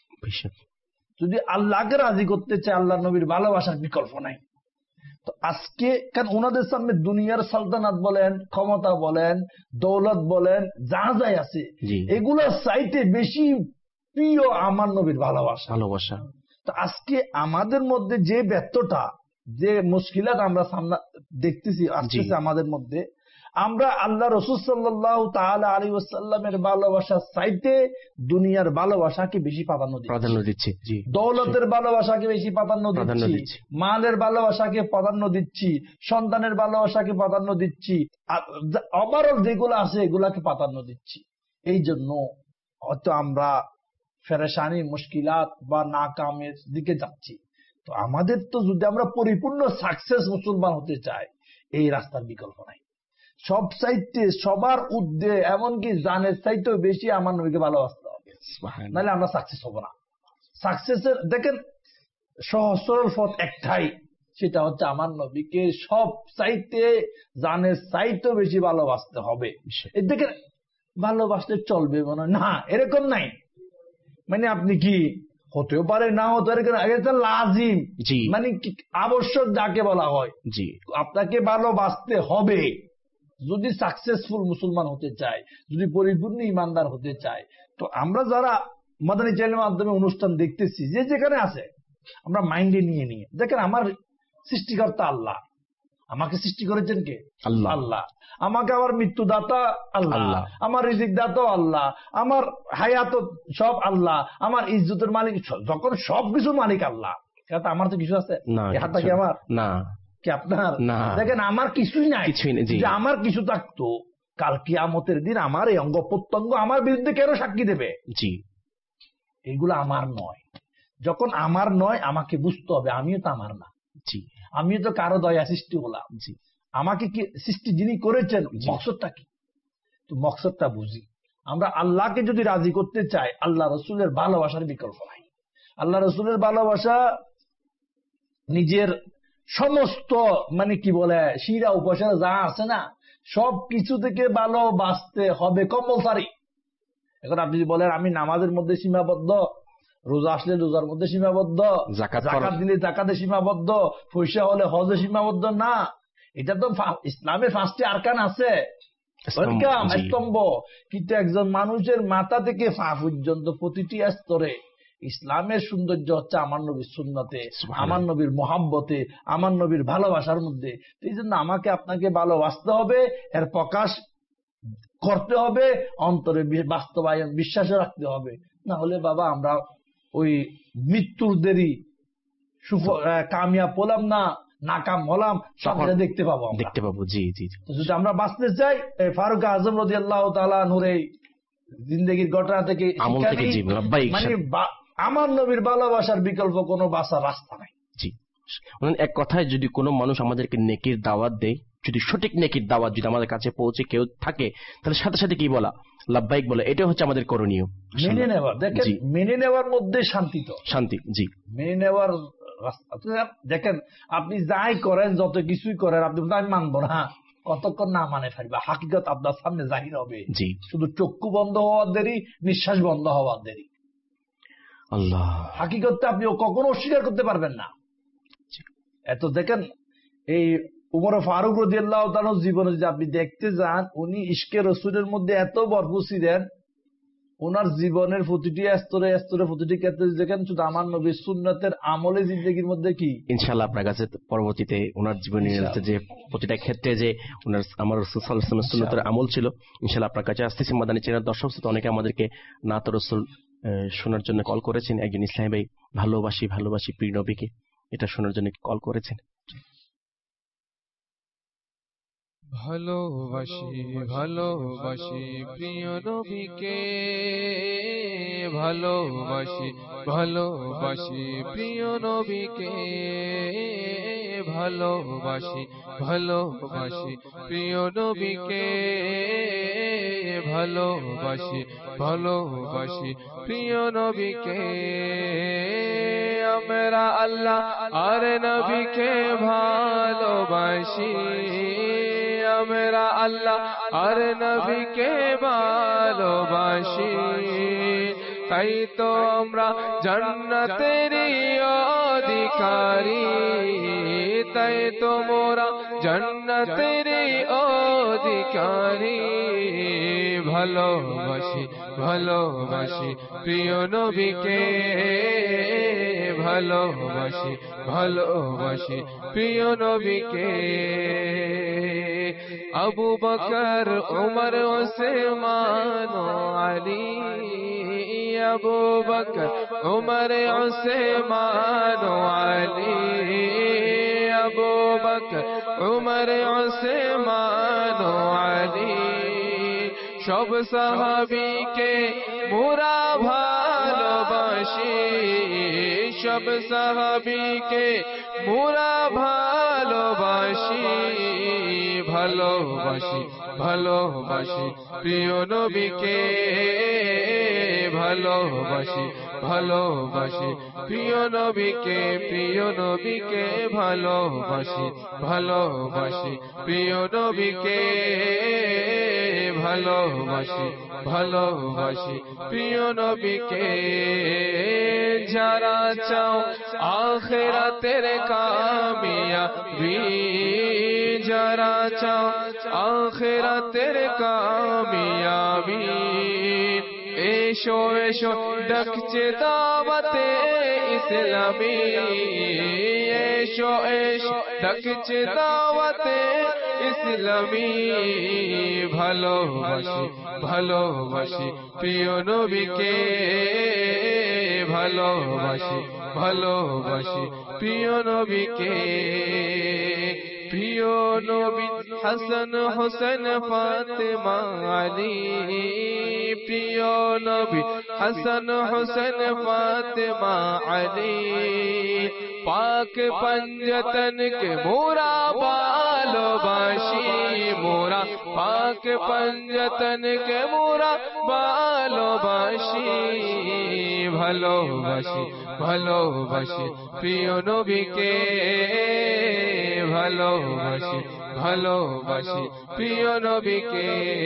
[SPEAKER 3] যদি আল্লাহকে রাজি করতে চায় আল্লাহ নবীর ভালোবাসার বিকল্প নাই। তো আজকে কারণ ওনাদের সামনে দুনিয়ার সালতানাত বলেন, ক্ষমতা বলেন, দৌলত বলেন, যা যাই আছে, এগুলোর চাইতে বেশি প্রিয় আমার নবীর ভালোবাসা। তো আজকে আমাদের মধ্যে যে ব্যর্থতা, যে মুশকিলাত আমরা সামনে দেখতেছি আসতেছে আমাদের মধ্যে, আমরা আল্লাহ রাসূল সাল্লাল্লাহু তাআলা আলাইহি ওয়াসাল্লামের ভালোবাসার চাইতে দুনিয়ার ভালোবাসাকে বেশি প্রাধান্য দিচ্ছি, দৌলতের ভালোবাসাকে বেশি প্রাধান্য দিচ্ছি, মালের ভালোবাসাকে প্রাধান্য দিচ্ছি, সন্তানের ভালোবাসাকে প্রাধান্য দিচ্ছি, ওভারঅল যেগুলো আছে এগুলাকে প্রাধান্য দিচ্ছি। এই জন্য হয়তো আমরা পেরেশানি, মুশকিলাত বা নাকামের দিকে যাচ্ছি। তো আমাদের তো যদি আমরা পরিপূর্ণ সাকসেস মুসলমান হতে চাই, এই রাস্তার বিকল্প নাই। সব চাইতে সবার উদ্দে, এমনকি জানের চাইতেও বেশি আমার নবীকে ভালোবাসতে হবে, নাহলে আমরা সাকসেস হব না। সাকসেসের দেখেন সহজ সরল পথ একটাই, সেটা হচ্ছে আমার নবীকে সব চাইতে জানের চাইতেও বেশি ভালোবাসতে হবে। দেখেন ভালোবাসতে চলবে মনে না, এরকম নাই। মানে আপনি কি হতেও পারে, না হতে পারে, লাজিম, মানে আবশ্যক যাকে বলা হয়, আপনাকে ভালোবাসতে হবে যদি সাকসেসফুল মুসলমান হতে চায়, যদি পরিপূর্ণ ইমানদার হতে চায়। তো আমরা যারা মাদানী চ্যানেলের মাধ্যমে অনুষ্ঠান দেখতেছি, যে যেখানে আছে, আমরা মাইন্ডে নিয়ে দেখেন আমার সৃষ্টিকর্তা আল্লাহ, আমাকে সৃষ্টি করেছেন কে? আল্লাহ। আমাকে আমার মৃত্যুদাতা আল্লাহ, আমার রিজিক দাতা আল্লাহ, আমার হায়াত সব আল্লাহ, আমার ইজ্জতের মালিক, যখন সবকিছু মালিক আল্লাহ, আমার তো কিছু আছে? হাতটা কি আমার? না। কি আপনার? দেখেন আমার কিছুই নাই। যে আমার কিছু থাকতো, কাল কিয়ামতের দিন আমার এই অঙ্গ প্রত্যঙ্গ আমার বিরুদ্ধে কেন সাক্ষী দেবে? এগুলো আমার নয়। যখন আমার নয়, আমাকে বুঝতে হবে আমিও তো আমার না, আমিও তো কারো দয়া সৃষ্টি হলাম। আমাকে কি সৃষ্টি যিনি করেছেন, মকসদটা কি? তো মকসদটা বুঝি। আমরা আল্লাহকে যদি রাজি করতে চাই, আল্লাহ রসুলের ভালোবাসার বিকল্প নাই। আল্লাহ রসুলের ভালোবাসা নিজের সমস্ত মানে কি বলে শিরা উপশিরা যা আছে না, সব কিছু থেকে ভালোবাসতে হবে কম্পালসারি। এখন আপনি বলেন আমি নামাজের মধ্যে সীমাবদ্ধ, রোজা আসলে রোজার মধ্যে সীমাবদ্ধ, যাকাত দিলে যাকাতে সীমাবদ্ধ, পয়সা হলে হজে সীমাবদ্ধ, না। এটা তো ইসলামের 5টি আরকান আছে, স্তম্ভ। কিন্তু একজন মানুষের মাথা থেকে পা পর্যন্ত প্রতিটি স্তরে ইসলামের সৌন্দর্য হচ্ছে আমার নবীর সুন্নতে, আমার নবীর মহাব্বতে, আমার নবীর ভালোবাসার মধ্যে। এই জন্য আমাকে আপনাকে ভালোবাসতে হবে, এর প্রকাশ করতে হবে, অন্তরে বাস্তবায়ন বিশ্বাসে রাখতে হবে। না হলে বাবা আমরা ওই মৃত্যুর দেরি কামিয়াব হলাম না, নাকাম হলাম, সকালে দেখতে পাবো। যদি আমরা বাঁচতে চাই, ফারুক আজম রাদিয়াল্লাহু তাআলা নূরে জিন্দেগির ঘটনা থেকে মানে আমার নবীর ভালোবাসার বিকল্প কোনো বাঁচার রাস্তা নাই।
[SPEAKER 2] এক কথায় যদি কোনো মানুষ আমাদেরকে নেকির দাওয়াত দেয়, যদি সঠিক নেকির দাওয়াত যদি আমাদের কাছে পৌঁছে কেউ থাকে, তাহলে সাথে সাথে কি বলা? লাব্বাইক বলা। এটা হচ্ছে আমাদের করণীয়,
[SPEAKER 3] মেনে নেওয়া। দেখেন মেনে নেওয়ার মধ্যে শান্তি, তো শান্তি। মেনে নেওয়ার রাস্তা। দেখেন আপনি যাই করেন, যত কিছুই করেন, আপনি আমি মানবো না, কতক্ষণ না মানে ফেলবে, হাকিকত আপনার সামনে জাহির হবে। শুধু চক্ষু বন্ধ হওয়ার দেরি, নিঃশ্বাস বন্ধ হওয়ার দেরি। আল্লাহ হাকিকতটা আপনি কখনো অস্বীকার করতে পারবেন না। এত দেখেন এই উমর ফারুক রাদিয়াল্লাহু তাআলা জীবনে যদি আপনি দেখতে যান, উনি ইশকে রসুলের মধ্যে এত ভরপুর ছিলেন, ওনার জীবনের প্রতিটি স্তরে স্তরে প্রতিটি ক্ষেত্রে দেখেন শুধু আমার নবীর সুন্নতের আমলে জিন্দেগির মধ্যে কি
[SPEAKER 2] ইনশাআল্লাহ আপনার কাছে পরবর্তীতে ওনার জীবনের যে প্রতিটা ক্ষেত্রে যে ওনার আমার রাসূল সাল্লাল্লাহু আলাইহি ওয়াসাল্লামের সুন্নতের আমল ছিল, ইনশাআল্লাহ আপনার কাছে আসতেছি। মাদানী চ্যানেল দর্শক শ্রোতা অনেকে আমাদেরকে নাত রাসূল শোনার জন্য কল করেছেন। একজন ইসলামী ভাই ভালোবাসি প্রিয় নবীকে, এটা শোনার জন্য কল করেছেন।
[SPEAKER 8] ভালোবাসি ভালোবাসি প্রিয় নবীকে, ভালোবাসি ভালোবাসি প্রিয় নবীকে, ভালোবাসি ভালোবাসি প্রিয় নবীকে, ভালোবাসি ভালোবাসি প্রিয় নবীকে। আমরা আল্লাহ আর নবীকে ভালোবাসি, আমরা আল্লাহ আর নবীকে ভালোবাসি, তাই তো আমরা জান্নাতেরই অধিকারী, তাই তো মোরা জান্নাতেরই অধিকারী। ভালোবাসি ভালোবাসি প্রিয় নবীকে, ভালোবাসি ভালোবাসি প্রিয় নবীকে। আবু বকর উমর ওসমান আলী, আবু বকর উমর ওসমান আলী, আবু বকর উমর ওসমান আলী, সব সাহাবীকে মোরা ভালোবাসি, সব সাহাবীকে মোরা ভালোবাসি, ভালোবাসি ভালোবাসি প্রিয় নবীকে, ভালোবাসি ভালোবাসি প্রিয় নবীকে, প্রিয় নবীকে ভালোবাসি, ভালোবাসি প্রিয় নবীকে, ভালোবাসি ভালোবাসি প্রিয় নবীকে। যারা চাও আখিরাতের কামিয়াবি, যারা চাও আখিরাতের কামিয়াবি, এসো এসো ডাকছে দাওয়াতে ইসলামী, এসো এসো ডাকছে দাওয়াতে ইসলামী। ভালোবাসি ভালোবাসি প্রিয় নবীকে, ভালোবাসি ভালোবাসি প্রিয় নবীকে। প্রিয় নবী হাসান হোসেন ফাতেমা আলী, প্রিয় নবী হাসান হোসেন ফাতেমা আলী, পাক পঞ্জতন কে মোরা ভালোবাসি, মোরা পাক পঞ্জতন কে মোরা ভালোবাসি, ভালোবাসি ভালোবাসি প্রিয় নবীকে, ভালোবাসি ভালোবাসি প্রিয় নবীকে।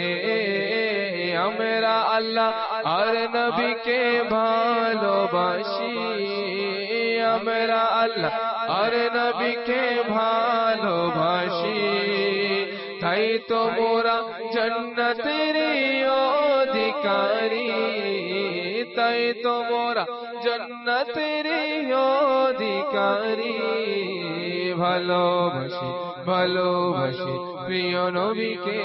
[SPEAKER 8] আমরা আল্লাহ আর নবীকে ভালোবাসি, আমরা আল্লাহ আর নবীকে ভালোবাসি, তাই তো মোরা জান্নাতেরই অধিকারী, তাই তো মোরা জান্নাতেরই অধিকারী। ভালোবাসি ভালোবাসি প্রিয় নবীকে,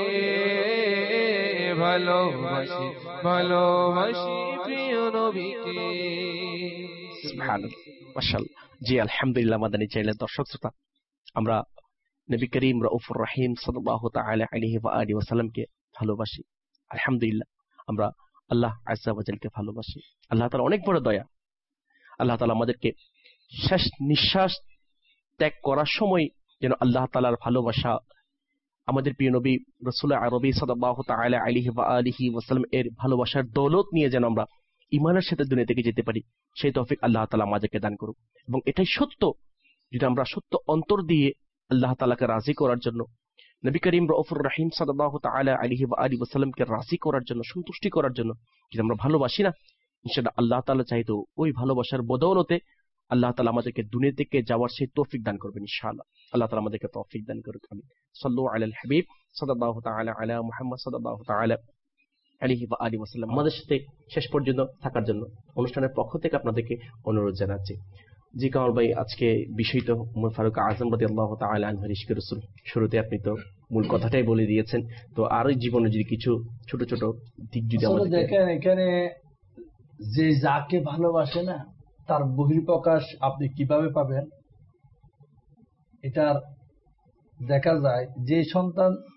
[SPEAKER 8] ভালোবাসি ভালোবাসি প্রিয় নবীকে।
[SPEAKER 2] সুবহানাল্লাহ, মাশাআল্লাহ। জি আলহামদুলিল্লাহ। মাদানী চ্যানেলের দর্শক শ্রোতা, আমরা নবী করিম রাউফুর রহিম সাল্লাল্লাহু তাআলা আলাইহি ওয়া আলিহি ওয়াসাল্লামকে ভালোবাসি। আলহামদুলিল্লাহ, আমরা আল্লাহ আযজা ওয়া জালকে ভালোবাসি। আল্লাহ তাআলা অনেক বড় দয়া। আল্লাহ তাআলা আমাদেরকে শেষ নিঃশ্বাস ত্যাগ করার সময় যেন আল্লাহ তাআলার ভালোবাসা, আমাদের প্রিয় নবী রাসূল আরবী সাল্লাল্লাহু তাআলা আলাইহি ওয়া আলিহি ওয়াসাল্লাম এর ভালোবাসার দৌলত নিয়ে যেন আমরা ঈমানের সাথে দুনিয়া থেকে যেতে পারি, সেই তৌফিক আল্লাহ তাআলা আমাদেরকে দান করুক। এবং এটাই সত্য, যদি আমরা সত্য অন্তর দিয়ে আল্লাহ তাআলাকে রাজি করার জন্য, নবী করিম রাউফুর রহিম সাল্লাল্লাহু তাআলা আলাইহি ওয়া আলিহি ওয়াসাল্লামকে রাজি করার জন্য, সন্তুষ্টি করার জন্য যদি আমরা ভালোবাসি না, ইনশাআল্লাহ আল্লাহ তাআলা চাইতো ওই ভালোবাসার বদৌলতে আল্লাহ তাআলা আমাদেরকে দুনিয়া থেকে যাওয়ার সেই তৌফিক দান করবেন ইনশাআল্লাহ। আল্লাহ তাআলা আমাদেরকে তৌফিক দান করুক। আমিন। সাল্লু আলাল হাবিব সাল্লাল্লাহু তাআলা আলা মুহাম্মদ সাল্লাল্লাহু তাআলা আলাইহি ওয়া আলিহি ওয়াসাল্লাম। আমাদের সাথে শেষ পর্যন্ত থাকার জন্য অনুষ্ঠানের পক্ষ থেকে আপনাদেরকে অনুরোধ জানাচ্ছি। জি কামাল ভাই, আজকে বিষয় তো উমর ফারুক আযম রাদিয়াল্লাহু তাআলা আনহুর ইশকে রাসূল, শুরুতে আপনি তো মূল কথাটাই বলে দিয়েছেন, তো আরো জীবনে যদি কিছু ছোট ছোট দিক যদি আমাদের
[SPEAKER 3] দেখেন, এখানে যে যাকে ভালোবাসে না তার বহিঃপ্রকাশ আপনি কিভাবে পাবেন, এটার দেখা যায় যে সন্তান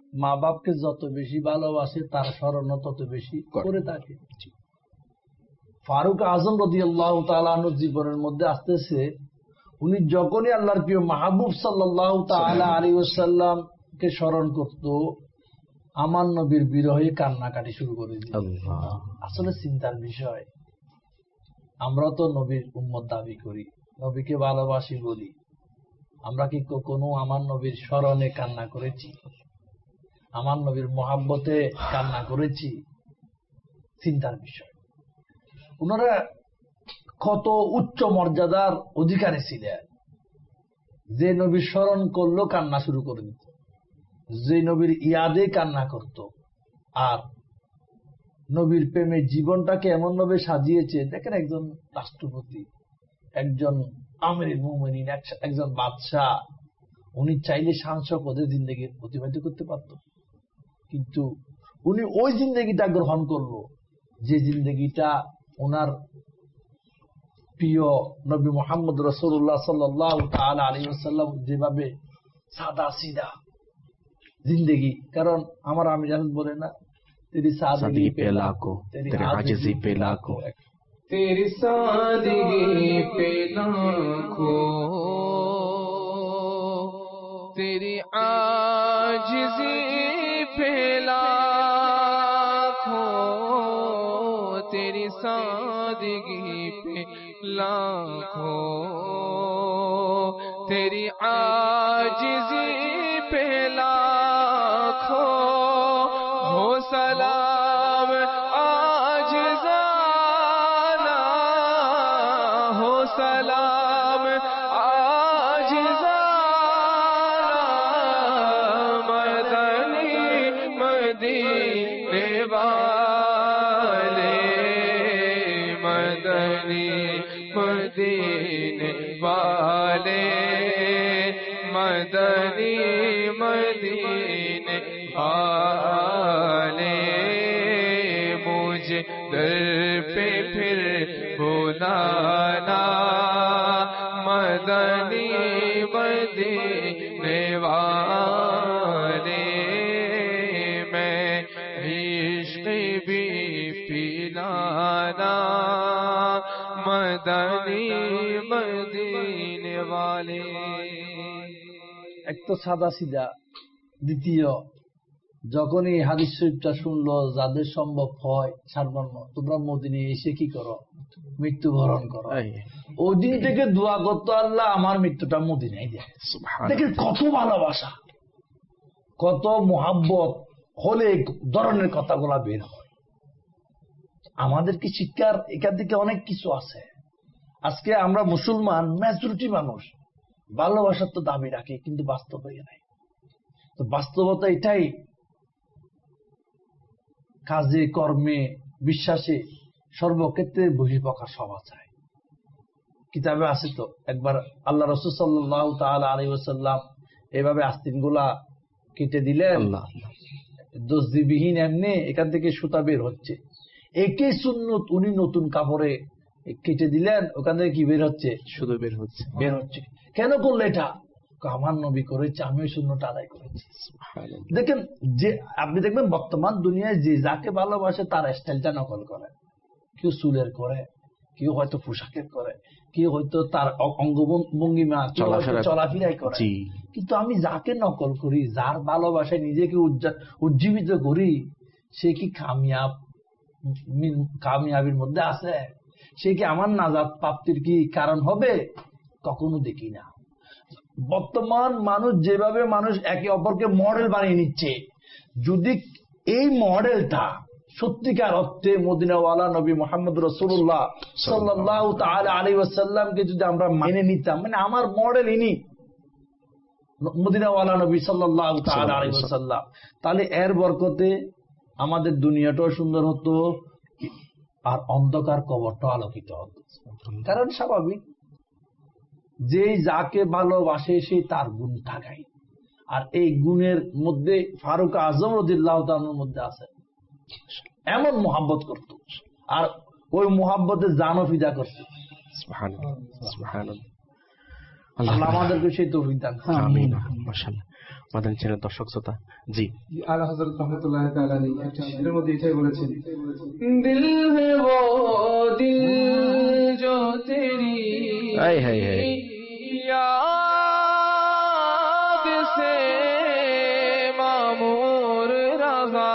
[SPEAKER 3] মা বাপকে যত বেশি ভালোবাসে তার স্মরণ তত বেশি করে থাকে। ফারুক আজম রাদিয়াল্লাহু তাআলা আনহু জীবনের মধ্যে আসতেছে, উনি যখনই আল্লাহর প্রিয় মাহবুব সাল্লাল্লাহু তাআলা আলাইহি ওয়াসাল্লামকে স্মরণ করত, আমার নবীর বিরহে কান্নাকাটি শুরু করে দিত। আসলে চিন্তার বিষয়, আমরা তো নবীর উম্মত দাবি করি, নবীকে ভালোবাসি বলি, আমরা কি কখনো আমার নবীর স্মরণে কান্না করেছি? আমার নবীর মহাব্বতে কান্না করেছি? চিন্তার বিষয়। ওনারা কত উচ্চ মর্যাদার অধিকারী ছিলেন, যে নবীর স্মরণ করলো কান্না শুরু করে দিত, যে নবীর ইয়াদে কান্না করত। আর নবীর প্রেমে জীবনটাকে এমন ভাবে সাজিয়েছে, দেখেন একজন রাষ্ট্রপতি, একজন আমিরুল মুমিনিন, একজন বাদশাহ, উনি চাইলে শাসক পদে জিন্দেগি অতিবাহিত করতে পারত, কিন্তু উনি ওই জিন্দেগিটা গ্রহণ করলো যে জিন্দেগিটা ওনার প্রিয় নবী মুহাম্মদ রাসূলুল্লাহ সাল্লাল্লাহু তাআলা আলাইহি ওয়াসাল্লাম যেভাবে সাদা সিধা জিন্দেগি। কারণ আমার আমির আহমদ বলে না, তেরি সাদগি পে লাখো, তেরি আজিজি পে লাখো,
[SPEAKER 8] तेरी सादगी पे लाखों, तेरी आजिज़ी पे लाखों, तेरी सादगी पे लाखों, तेरी आजिज़ी पे लाखों, हो सलाम आजिज़ाना, हो सलाम आजिज़ाना, मदनी मदीने वाले, मदनी मदीने वाले, मदनी मदीने वाले, मुझे दर पे फिर बुलाना, मदनी मदीने वाले, मैं इश्क भी पिलाना, मदनी मदीने वाले।
[SPEAKER 3] এক তো সাদা সিধা, দ্বিতীয় যখনই হাদিস শরীফটা শুনলো, যাদের সম্ভব হয় সারমর্ম, তোমরা মদিনে এসে কি করো? মৃত্যুবরণ করো। ওই দিন থেকে দোয়া করতো, আল্লাহ আমার মৃত্যুটা মদিনায় দেয়। দেখেন কত ভালোবাসা, কত মোহাব্বত হলে এই ধরনের কথাগুলা বের হয়। আমাদের কি শিক্ষার এখান থেকে অনেক কিছু আছে। আজকে আমরা মুসলমান মেজরিটি মানুষ ভালোবাসার তো দাবি রাখি, কিন্তু বাস্তবে নাই। তো বাস্তবতা এটাই, কাজে কর্মে বিশ্বাসে সর্বক্ষেত্রে বহিঃপ্রকাশ হওয়া চায়। কিতাবে আছে তো, একবার আল্লাহ রাসূল সাল্লাল্লাহু তাআলা আলাইহি ওয়াসাল্লাম এভাবে আস্তিনগুলা কেটে দিলেন, দস্তিবিহীন এমনি এখান থেকে সুতা বের হচ্ছে। একই সুন্নত উনি নতুন কাপড়ে কেটে দিলেন, ওখান থেকে কি বের হচ্ছে? শুধু বের হচ্ছে। কেন করলে এটা? আমার নবী করেছে, আমি ওই সুন্নতটা আদায় করেছি। দেখেন, যে আপনি দেখবেন বর্তমান দুনিয়ায় যে যাকে ভালোবাসে তার স্টাইলটা নকল করে। কেউ চুলের করে, কেউ হয়তো পোশাকের করে, কেউ হয়তো তার অঙ্গভঙ্গিমা চলাফেরাই করে। কিন্তু আমি যাকে নকল করি, যার ভালোবাসায় নিজেকে উজ্জীবিত করি, সে কি কামিয়াবির মধ্যে আছে? সে কি আমার নাজাত প্রাপ্তির কি কারণ হবে? কখনো দেখি না। বর্তমান মানুষ যেভাবে মানুষ একে অপরকে মডেল বানিয়ে নিচ্ছে, যদি এই মডেলটা সত্যিকার অর্থে মদিনাওয়ালা নবী মুহাম্মদ রাসূলুল্লাহ সাল্লাল্লাহু তাআলা আলাইহি ওয়াসাল্লামকে যদি আমরা মেনে নিতাম, মানে আমার মডেল ইনি মদিনাওয়ালা নবী সাল্লাল্লাহু তাআলা আলাইহি ওয়াসাল্লাম, তাহলে এর বরকতে আমাদের দুনিয়াটাও সুন্দর হতো, আর অন্ধকার কবরটা আলোকিত হতো। কারণ স্বাভাবিক, যে যাকে ভালোবাসে সে তার গুণ থাকায়, আর এই গুণের মধ্যে ফারুক আজম রাদিয়াল্লাহু তাআলার মধ্যে আছে। এমন মোহাব্বত করত, আর ওই মোহাব্বতে জানও ফিদা করত। সুবহানাল্লাহ, সুবহানাল্লাহ। আল্লাহ আমাদেরকে সেই তৌফিক দান করুন। আমিন। মাশাআল্লাহ।
[SPEAKER 2] মাদানী চ্যানেল দর্শক শ্রোতা। জি,
[SPEAKER 9] আলা হযরত রাহমাতুল্লাহ তাআলা আলাইহি একটা শেরের মধ্যে এটাই বলেছেন,
[SPEAKER 1] दिल है वो दिल जो तेरी याद से मामूर रहा,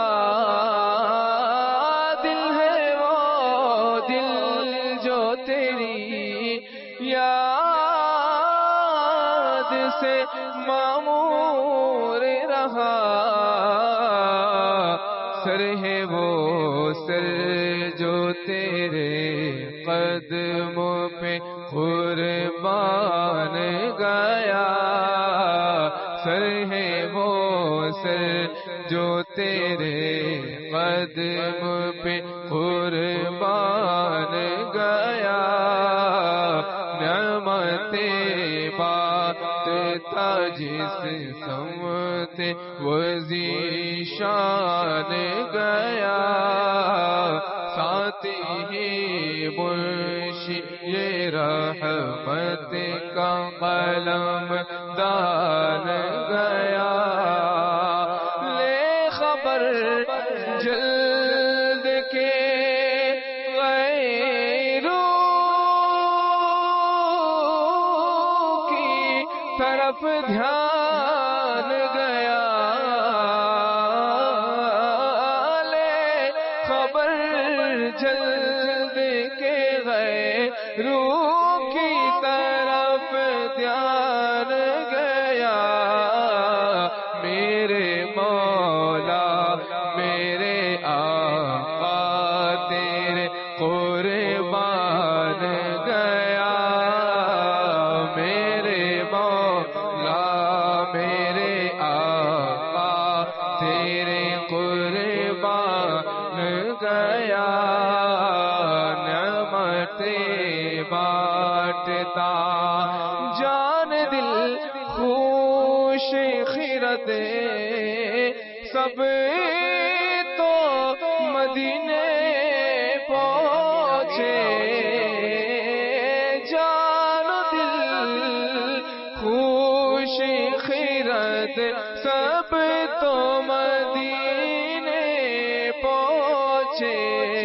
[SPEAKER 1] दिल है वो दिल जो तेरी याद से मामूर रहा, सर है वो सर जो तेरे कदमों पे कुर्बान गया, सर है वो सर जो तेरे कदमों पे कुर्बान गया, नेमते बांटता जिस समते वो ज़ीशान गया, साथ ही मुर्शी ये रहमत का कलम दान गया, ले खबर जल्द के गैरों की तरफ ध्यान गया, ले खबर जल्द के गैरों की तरफ ध्यान गया, मेरे मौला मेरे आका तेरे कुर्बान गया, मेरे मौला मेरे आका तेरे कुर्बान गया, नेमते बांटता जान दिल खुश खिरत सब तो मदीने पहुँचे, जान दिल खुश खिरत सब तो मदीने पहुँचे,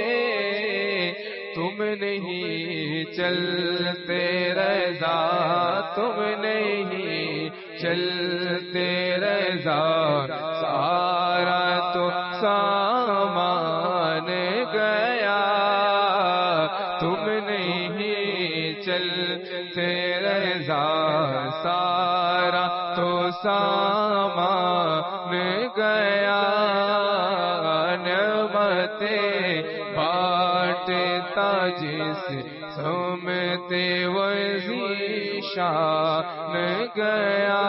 [SPEAKER 1] तुम नहीं चलते रज़ा, तुम नहीं चलते रज़ा, सारा तो सामान गया, तुम नहीं चलते रज़ा, सारा तो सामान गया, नेमते बांटता जिस समते वो ज़ीशान गया,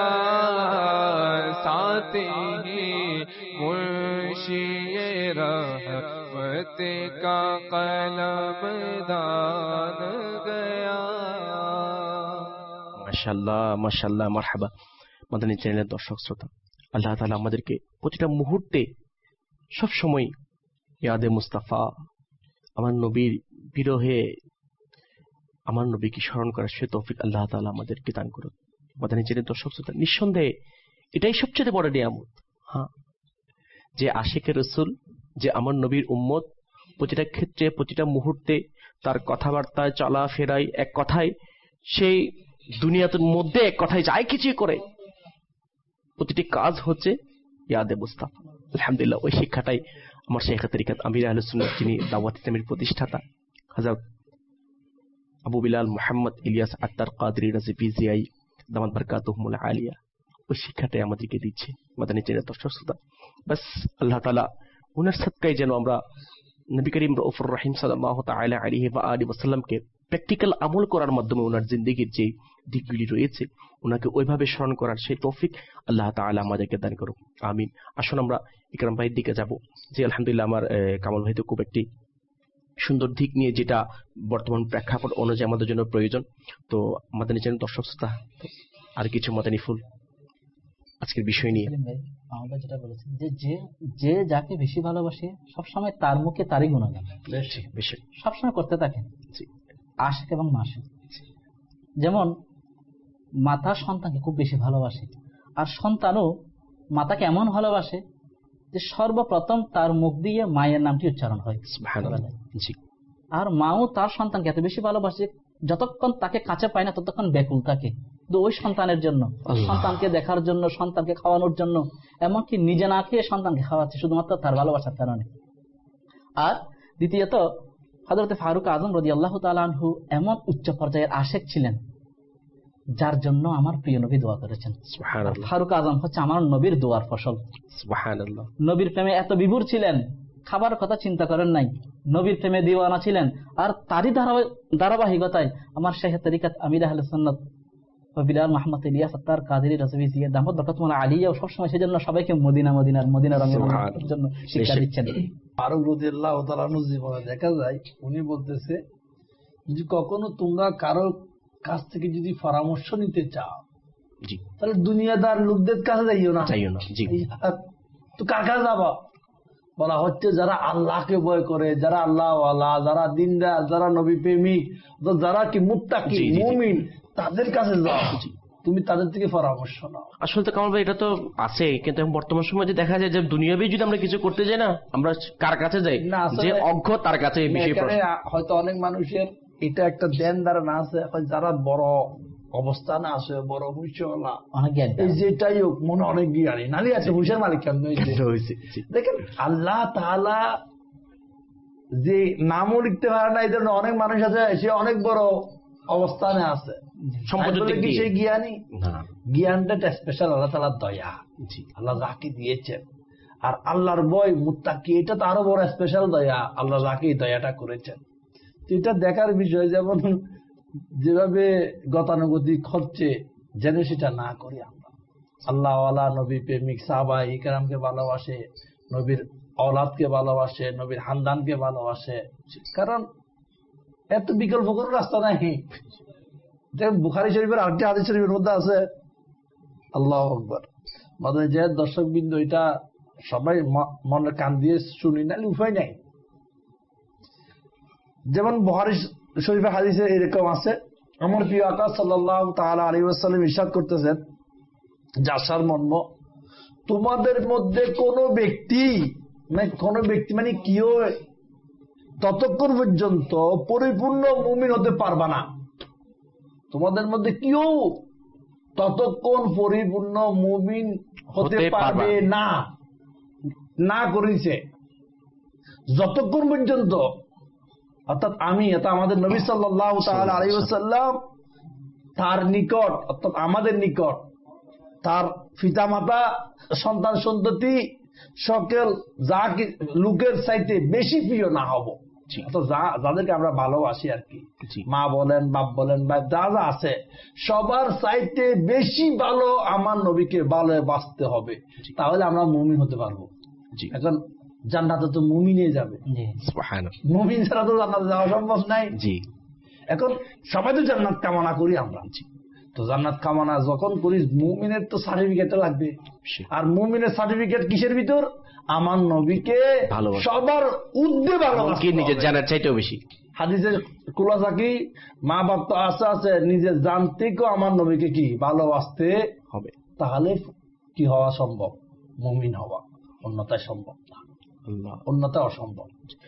[SPEAKER 1] साथ ही मुर्शी ये रहमत का कलम दान गया।
[SPEAKER 2] মাশাআল্লাহ মাশাআল্লাহ, মারহাবা। মাদানী চ্যানেলের দর্শক শ্রোতা, আল্লাহ তাআলা আমাদেরকে প্রতিটা মুহূর্তে সব সময় ইয়াদে মুস্তাফা, আমার নবীর বিরহে আমার নবীকে স্মরণ করার সে তৌফিক আল্লাহ তাআলা আমাদেরকে দান করুন। মাদানী চ্যানেলের দর্শক শ্রোতা, নিঃসন্দেহে এটাই সবচেয়ে বড় নিয়ামত। হ্যাঁ, যে আশিকে রসুল, যে আমার নবীর উম্মত, প্রতিটা ক্ষেত্রে প্রতিটা মুহূর্তে তার কথাবার্তায় চলাফেরায় এক কথায় সেই দুনিয়ার মধ্যে এক কথায় যাই কিছু করে প্রতিটি কাজ হচ্ছে ইয়াদে মুস্তাফা। আলহামদুলিল্লাহ, ওই শিক্ষাটাই আমার শেখ তরিকাত আমির আহলে সুন্নাত, যিনি দাওয়াত ইসলামের প্রতিষ্ঠাতা হযরত আবু বিলাল মুহাম্মদ ইলিয়াস আত্তার কাদরি রাজিবি জিয়াই দামাত বারাকাতুহুমুল আলিয়া, ওই শিক্ষাটাই আমাদেরকে দিচ্ছে। মাদানী চ্যানেল দর্শক শ্রোতা, বাস আল্লাহ তাআলা উনার সাদকায় যেন আমরা নবী করিম রউফুর রহিম সাল্লাল্লাহু তাআলা আলাইহি ওয়া আলিহি ওয়াসাল্লামকে প্র্যাকটিক্যাল আমল করার মাধ্যমে ওনার জিন্দেগীর যে দিকগুলি রয়েছে ওনাকে ওইভাবে স্মরণ করার সেই তৌফিক আল্লাহ তাআলা আমাদেরকে দান করুন, আমিন। আসুন আমরা ইকরাম ভাইয়ের দিকে যাব। যে আলহামদুলিল্লাহ আমার কামাল ভাই তো খুব একটি সুন্দর দিক নিয়ে, যেটা বর্তমান প্রেক্ষাপট অনুযায়ী আমাদের জন্য প্রয়োজন। তো মাদানী চ্যানেল দর্শক শ্রোতা, আর কিছু মাদানী ফুল আজকের বিষয় নিয়ে
[SPEAKER 4] আমরা যেটা বলেছেন যে যাকে বেশি ভালোবাসে সবসময় তার মুখে তারই গুণগান
[SPEAKER 2] বেশি
[SPEAKER 4] সবসময় করতে থাকেন, আশিক এবং মাশিক। যেমন মাতা সন্তানকে খুব বেশি ভালোবাসে, আর সন্তানও মাতাকে এমন ভালোবাসে যে সর্বপ্রথম তার মুখ দিয়ে মায়ের নামটি উচ্চারণ হয়। আর মাও তার সন্তানকে এত বেশি ভালোবাসে, যতক্ষণ তাকে কাছে পায় না ততক্ষণ ব্যাকুল থাকে কিন্তু ওই সন্তানের জন্য, সন্তানকে দেখার জন্য, সন্তানকে খাওয়ানোর জন্য, এমনকি নিজে না খেয়ে সন্তানকে খাওয়াচ্ছে শুধুমাত্র তার ভালোবাসার কারণে। আর দ্বিতীয়ত হযরত ফারুক আযম রাদিয়াল্লাহু তাআলা আনহু এমন উচ্চ পর্যায়ের আশেক ছিলেন যার জন্য আমার প্রিয় নবী দোয়া করেছেন। সুবহানাল্লাহ। ফারুক আযম হচ্ছে আমার নবীর দোয়ার ফসল। সুবহানাল্লাহ। নবীর প্রেমে এত বিভোর ছিলেন, খাবার কথা চিন্তা করেন নাই, নবীর প্রেমে দিওয়ানা ছিলেন। আর তারই ধারাবাহিকতায় আমার শাইখ তরিকাত আমির আহলে সুন্নাত বিলাল মুহাম্মদ ইলিয়াস আত্তার কাদেরী রাজভী জিয়া দামত বরকাতুহুল আলিয়া সবসময় সেজন্য সবাইকে মদিনা রঙের জন্য শিক্ষা দিচ্ছেন।
[SPEAKER 3] ফারুক রাদিয়াল্লাহু তাআলা আনহু জীবনে দেখা যায় উনি বলতেছে যে কখনো তোমরা কারো কাছ থেকে যদি পরামর্শ নিতে চাও তাহলে দুনিয়াদার লোকদের কাছে যাইও না। তো কার কাছে যাবা? বলা হচ্ছে যারা আল্লাহকে ভয় করে, যারা আল্লাহ ওয়ালা, যারা দিনদার, যারা নবী প্রেমিক, যারা কি মুত্তাকি মুমিন, তাদের কাছে যাও, তুমি তাদের থেকে পরামর্শ নাও।
[SPEAKER 2] আসলে তো কামাল ভাই এটা তো আছে, কিন্তু বর্তমান সময়ে দেখা যায় যে দুনিয়াবি যদি আমরা কিছু করতে যাই না, আমরা কার কাছে যাই? যে অজ্ঞ তার কাছে।
[SPEAKER 3] হয়তো অনেক মানুষের এটা একটা ধ্যান ধারণা আছে, যারা বড় অবস্থানে আছে, বড় হুঁশিয়ালা, যেটাই হোক মনে অনেক জ্ঞানী, নালি আছে হুঁশিয়ার মালিক কেন? দেখেন আল্লাহ তাআলা যে নামও লিখতে পারে না, এই ধরনের অনেক মানুষ আছে, সে অনেক বড় অবস্থানে আছে, কি সে জ্ঞানী? জ্ঞানটা স্পেশাল আল্লাহ তাআলার দয়া, আল্লাহ যাকে দিয়েছেন। আর আল্লাহর ভয় মুত্তাকি, এটা তো আরো বড় স্পেশাল দয়া, আল্লাহ যাকে দয়াটা করেছেন। এটা দেখার বিষয়, যেমন যেভাবে গতানুগতিক হচ্ছে যেন সেটা না করি আমরা। আল্লাহ ওয়ালা, নবী প্রেমিক, সাহাবা ইকরামকে ভালোবাসে, নবীর औलादকে ভালোবাসে, নবীর খানদানকে ভালোবাসে, কারণ এত বিকল্প কোনো রাস্তা নাই। বুখারী শরীফের আরেকটি হাদিস শরীফের মধ্যে আছে, আল্লাহু আকবার, আমাদের যে দর্শক বিন্দু এটা সবাই মনে কান দিয়ে শুনি, না উপায় নাই। যেমন বুখারী শরীফের হাদিসে এরকম আছে, আমার প্রিয় আকা সাল্লাল্লাহু তাআলা আলাইহি ওয়াসাল্লাম ইরশাদ করতেছেন, যার মর্ম, তোমাদের মধ্যে কোনো ব্যক্তি মানে কেউ ততক্ষণ পর্যন্ত পরিপূর্ণ মুমিন হতে পারবা না। তোমাদের মধ্যে কেউ ততক্ষণ পরিপূর্ণ মুমিন হতে পারবে না, না করেছে যতক্ষণ পর্যন্ত, অর্থাৎ আমি, এটা আমাদের নবী সাল্লাল্লাহু তাআলা আলাইহি ওয়াসাল্লাম তার নিকট, অর্থাৎ আমাদের নিকট তার পিতামাতা, সন্তান সন্ততি সকল যা লোকের চাইতে বেশি প্রিয় না হব, যাদেরকে আমরা ভালোবাসি আর কি, মা বলেন, বাপ বলেন, বা যা যা আছে সবার চাইতে বেশি ভালো আমার নবীকে ভালোবাসতে হবে, তাহলে আমরা মুমিন হতে পারবো। এখন জান্নাতে তো মুমিনে যাবে, মুমিন ছাড়া তো জান্নাতে যাওয়া সম্ভব নাই। এখন সবাই তো জান্নাত কামনা করি আমরা, তো জান্নাত কামনা যখন করি মুমিনের তো সার্টিফিকেট লাগবে। আর মুমিনের সার্টিফিকেট কিসের ভিতর? আমার নবীকে সবার ঊর্ধ্বে ভালোবাসা, নিজের জানার চাইতেও বেশি। হাদিসের খুলাসা কি? মা বাপ তো আছে, নিজের জান থেকেও আমার নবীকে কি ভালোবাসতে হবে, তাহলে কি হওয়া সম্ভব? মুমিন হওয়া, অন্যথায় সম্ভব না, অন্যথায় অসম্ভব।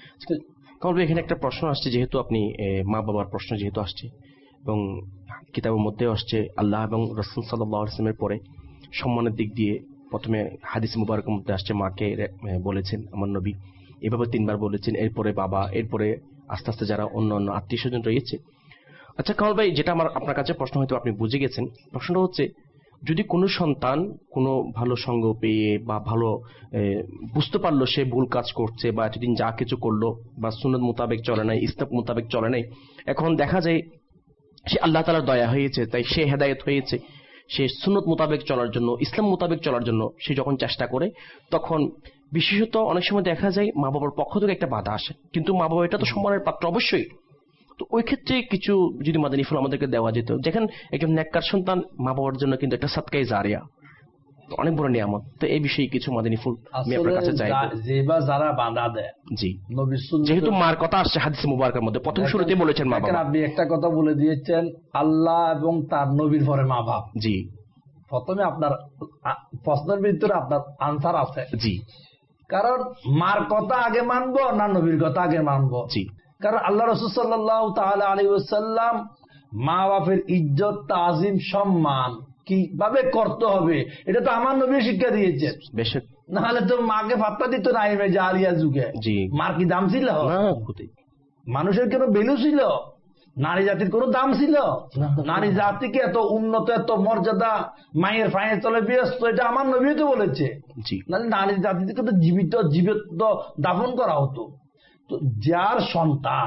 [SPEAKER 2] এখানে একটা প্রশ্ন আসছে, যেহেতু আপনি মা বাবার প্রশ্ন যেহেতু আসছে এবং কিতাবের মধ্যে আসছে, আল্লাহ এবং রাসূল সাল্লাল্লাহু আলাইহি ওয়াসাল্লামের পরে সম্মানের দিক দিয়ে প্রথমে হাদিস মুবারকের মধ্যে আসছে মাকে বলেছেন আমার নবী, এভাবে 3 বার বলেছেন, এরপরে বাবা, এরপরে আস্তে আস্তে যারা অন্য অন্য আত্মীয় স্বজন রয়েছে। আচ্ছা কামাল ভাই, যেটা আমার আপনার কাছে প্রশ্ন হয়তো আপনি বুঝে গেছেন, প্রশ্নটা হচ্ছে যদি কোনো সন্তান কোনো ভালো সঙ্গ পেয়ে বা ভালো বুঝতে পারলো সে ভুল কাজ করছে বা এতদিন যা কিছু করলো বা সুন্নাত মোতাবেক চলে নাই, ইসলাম মোতাবেক চলে নাই, এখন দেখা যায় সে আল্লাহ তাআলার দয়া হয়েছে, তাই সে হেদায়েত হয়েছে, সে সুন্নাত মোতাবেক চলার জন্য, ইসলাম মোতাবেক চলার জন্য সে যখন চেষ্টা করে, তখন বিশেষত অনেক সময় দেখা যায় মা বাবার পক্ষ থেকে একটা বাধা আসে, কিন্তু মা বাবা এটা তো সম্মানের পাত্র অবশ্যই। তো ওই ক্ষেত্রে কিছু যদি মাদানী ফুল আমাদেরকে দেওয়া যেত, যেখানে একজন নেককার সন্তান মা বাবার জন্য কিন্তু একটা সাদকায়ে জারিয়া, অনেক বড় নিয়ামত, তো এই বিষয়ে কিছু মাদানী ফুল আমি আপনার কাছে চাই।
[SPEAKER 3] যারা বাধা দেয়,
[SPEAKER 2] জি, যেহেতু মার কথা আসছে হাদিস মুবারকের মধ্যে, প্রথম শুরুতে বলেছেন মা বাবা।
[SPEAKER 3] আপনি একটা কথা বলে দিয়েছেন, আল্লাহ এবং তার নবীর পরে মা বাপ।
[SPEAKER 2] জি,
[SPEAKER 3] প্রথমে আপনার প্রশ্নের ভিতরে আপনার আনসার আছে।
[SPEAKER 2] জি।
[SPEAKER 3] কারণ মার কথা আগে মানবো না নবীর কথা আগে মানবো?
[SPEAKER 2] জি।
[SPEAKER 3] কারণ আল্লাহ রাসূল সাল্লাল্লাহু তাআলা আলাইহি ওয়াসাল্লাম মা বাপের ইজ্জত তাজিম সম্মান কিভাবে করতে হবে এটা তো আমার নবী শিক্ষা দিয়েছেন। নাহলে তো মাকে পাত্তা দিত না এই জারিয়া যুগে। মার কি দাম ছিল? মানুষের কোনো ভ্যালু ছিল? নারী জাতির কোনো দাম ছিল? নারী জাতিকে এত উন্নত এত মর্যাদা মায়ের ফাঁয়ের তলে ব্যস্ত, এটা আমার নবী তো বলেছে। নারী জাতিকে তো জীবিত দাফন করা হতো। তো যার সন্তান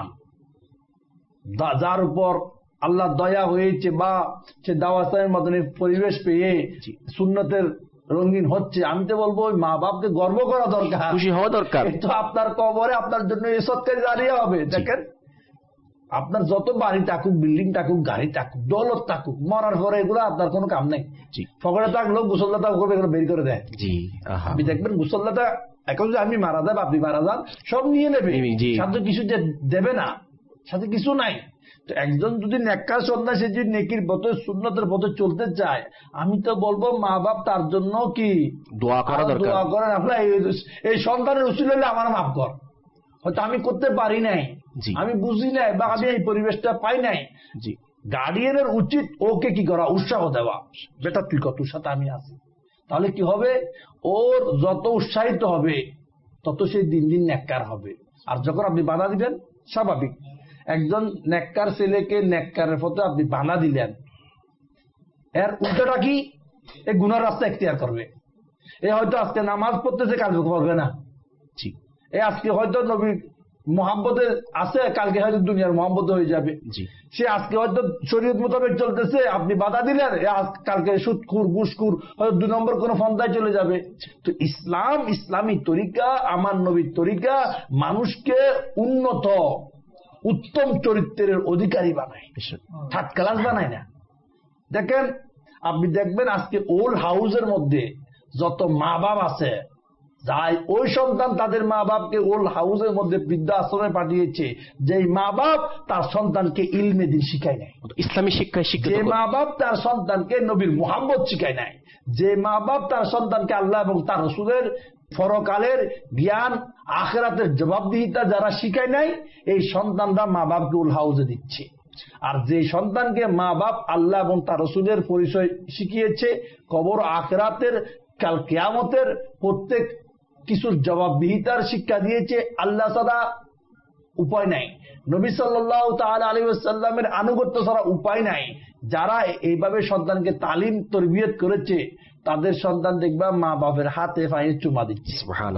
[SPEAKER 3] যার উপর আল্লাহ দয়া হয়েছে বা সে দাওয়াতের মতন পরিবেশ পেয়ে সুন্নতের রঙিন হচ্ছে, আমি তো বলবো ওই মা বাপকে গর্ব করা দরকার,
[SPEAKER 2] খুশি হওয়া দরকার।
[SPEAKER 3] তো আপনার কবরে আপনার জন্য এই সৎকার জারিয়া হবে। দেখেন আপনার যত বাড়ি থাকুক বিল্ডিং থাকুক গাড়ি থাকুক দৌলত থাকুক মরার পরে এগুলো আপনার কোনো কাম নেই। ফকরে থাকলেও গোসলদাতা করবে এগুলো বের করে দেয়। আপনি দেখবেন গোসলদাতা এখন যদি আমি মারা যাই বা আপনি মারা যান সব নিয়ে নেবে, সাথে কিছু দেবে না, সাথে কিছু নাই। তো একজন যদি নেককার সন্তান সে যদি নেকির পথে সুন্নতের পথে চলতে চায়, আমি তো বলবো মা বাপ তার জন্য কি দোয়া করেন। আপনার এই সন্তানের উচিত হলে আমার মাফ কর, হয়তো আমি করতে পারি নাই, আমি বুঝি নাই বা আমি এই পরিবেশটা পাই নাই। গার্ডিয়ানের উচিত ওকে কি করা, উৎসাহ দেওয়া, বেটা তুই কত সাথে আমি আছি। তাহলে কি হবে, ওর যত উৎসাহিত হবে তত সেই দিন দিন নেককার হবে। আর যখন আপনি বাধা দিবেন, স্বাভাবিক একজন নেককার ছেলেকে নেককারের পথে আপনি বাধা দিলেন, এর উল্টোটা কি, এই গুনার রাস্তা এখতিয়ার করবে। এ হয়তো আজকে নামাজ পড়তেছে কালকে করবে না, এ আজকে হয়তো নবীর মোহাম্মতে আছে কালকে হয়তো দুনিয়ার মোহাম্মত হয়ে যাবে। সে আজকে হয়তো শরীয়ত মোতাবেক চলতেছে, আপনি বাধা দিলেন, কালকে সুদখুর ঘুষখুর হয়তো 2 নম্বর কোন ফন্দায় চলে যাবে। তো ইসলামী তরিকা, আমার নবীর তরিকা মানুষকে উন্নত উত্তম চরিত্রের অধিকারী বানায়, থার্ড ক্লাস বানায় না। দেখেন আপনি দেখবেন আজকে ওল্ড হাউসের মধ্যে যত মা বাপ আছে, যাই ওই সন্তান তাদের মা বাপকে ওল্ড হাউসের মধ্যে বৃদ্ধা আশ্রমে পাঠিয়েছে, যে মা বাপ তার সন্তানকে ইলমে দিন শিখায় নাই,
[SPEAKER 2] ইসলামী শিক্ষায় শিক্ষিত,
[SPEAKER 3] যে মা বাপ তার সন্তানকে নবীর মুহাম্মদ শিখায় নাই, যে মা বাপ তার সন্তানকে আল্লাহ এবং তার রাসূলের পরকালের জ্ঞান আখিরাতের জবাবদিহিতা যারা শিখায় নাই, এই সন্তানরা মা বাপকে ওল্ড হাউসে দিচ্ছে। আর যে সন্তানকে মা বাপ আল্লাহ এবং তার রাসূলের পরিচয় শিখিয়েছে, কবর আখিরাতের কাল কিয়ামতের প্রত্যেক কিছুর জবাবদিহিতার শিক্ষা দিয়েছে, আল্লাহ ছাড়া উপায় নাই, নবী সাল্লাল্লাহু তাআলা আলাইহি ওয়াসাল্লামের আনুগত্য ছাড়া উপায় নাই। যারা এইভাবে সন্তানকে তালিম তরবিয়ত করেছে, তাদের সন্তান দেখবা মা বাপের হাতে পায়ে চুমা দিচ্ছে।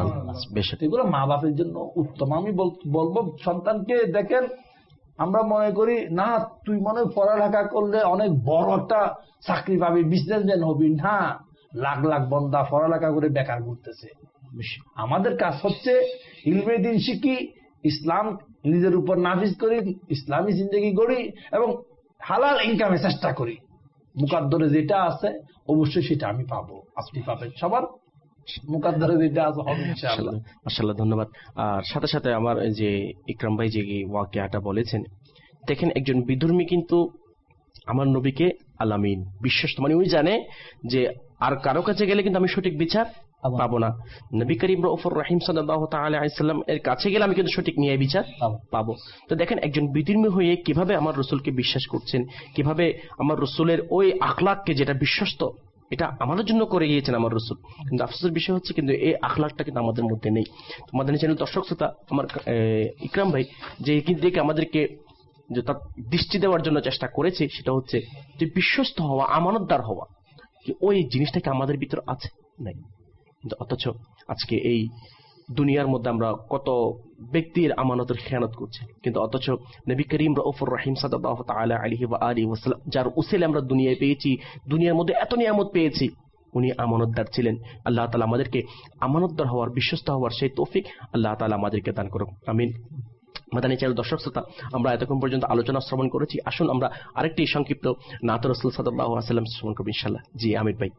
[SPEAKER 3] এগুলো মা বাপের জন্য উত্তম। আমি বলবো সন্তানকে, দেখেন আমরা মনে করি না তুই মনে পড়ালেখা করলে অনেক বড় একটা চাকরি পাবি, বিজনেসম্যান হবি, না, লাখ লাখ বন্দা পড়ালেখা করে বেকার ঘুরতেছে। আমাদের কাজ হচ্ছে ইলমে দিন শিখি, ইসলাম নিজের উপর নাফিজ করি, ইসলামী জিন্দেগি গড়ি এবং হালাল ইনকামে চেষ্টা করি। মুকাদ্দরে যেটা আছে অবশ্যই সেটা আমি পাবো, আপনি পাবেন, সবার মুকাদ্দরে যেটা আছে হবে ইনশাআল্লাহ।
[SPEAKER 2] মাশাআল্লাহ, ধন্যবাদ। আর সাথে সাথে আমার যে ইকরাম ভাই যে ওয়াকিয়াটা বলেছেন, দেখেন একজন বিধর্মী কিন্তু আমার নবীকে আলামিন বিশ্বস্ত, মানে উনি জানে যে আর কারো কাছে গেলে কিন্তু আমি সঠিক বিচার পাবো না। নবী করিম রউফুর রহিম সাল্লাল্লাহু তাআলা আলাইহি সাল্লাম এর কাছে গেলে আমি কিন্তু সঠিক ন্যায় বিচার পাবো। তো দেখেন একজন বিধর্মী হয়ে কিভাবে আমার রাসূলকে বিশ্বাস করছেন, কিভাবে আমার রাসূলের ওই আখলাককে যেটা বিশ্বস্ত এটা আমাদের জন্য করে গিয়েছেন আমার রাসূল। কিন্তু আফসোসের বিষয় হচ্ছে কিন্তু এই আখলাকটা কিন্তু আমাদের মধ্যে নেই। তোমাদের চ্যানেল দর্শক শ্রোতা, আমার ইকরাম ভাই যে দিকে আমাদেরকে যে তার দৃষ্টি দেওয়ার জন্য চেষ্টা করেছে, সেটা হচ্ছে যে বিশ্বস্ত হওয়া, আমানতদার হওয়া, ওই জিনিসটাকে আমাদের ভিতর আছে নাই। কিন্তু অথচ আজকে এই দুনিয়ার মধ্যে আমরা কত ব্যক্তির আমানতের খেয়ানত করছি, কিন্তু অথচ নবী করিম রউফুর রহিম সাল্লাল্লাহু তাআলা আলাইহি ওয়া আলিহি ওয়াসাল্লাম যার উসিলে আমরা দুনিয়ায় পেয়েছি, দুনিয়ার মধ্যে এত নিয়ামত পেয়েছি, উনি আমানতদার ছিলেন। আল্লাহ তাআলা আমাদেরকে আমানতদার হওয়ার, বিশ্বস্ত হওয়ার সেই তৌফিক আল্লাহ তাআলা আমাদেরকে দান করুন, আমিন। মাদানী চ্যানেল দর্শক শ্রোতা, আমরা এতক্ষণ পর্যন্ত আলোচনা শ্রবণ করেছি, আসুন আমরা আরেকটি সংক্ষিপ্ত নাত রাসূল সাল্লাল্লাহু আলাইহি ওয়াসাল্লাম শ্রবণ করব ইনশাআল্লাহ। জি আমির ভাই।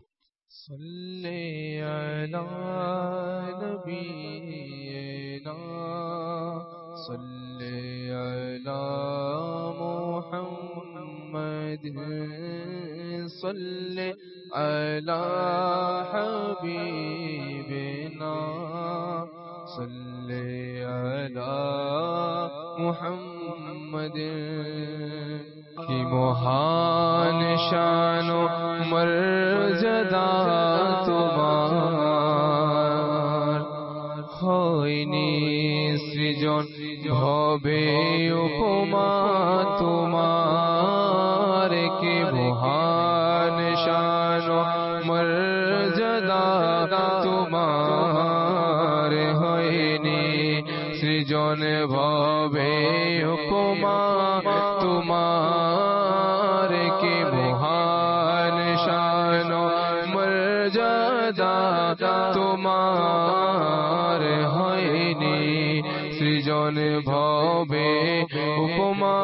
[SPEAKER 8] সাল্লি আলা নবিয়িনা সাল্লি আলা মুহাম্মাদিন সাল্লি على حبيبنا صل على محمد کی महान शान मर्यादा তোমার হয়নি সৃজন ভবে উপমা তোমার কি महान शान मर्यादा তোমার হয়নি সৃজন ভবে উপমা তোমার কি महान शान मर्यादा তোমার হয়নি সৃজন ভবে উপমা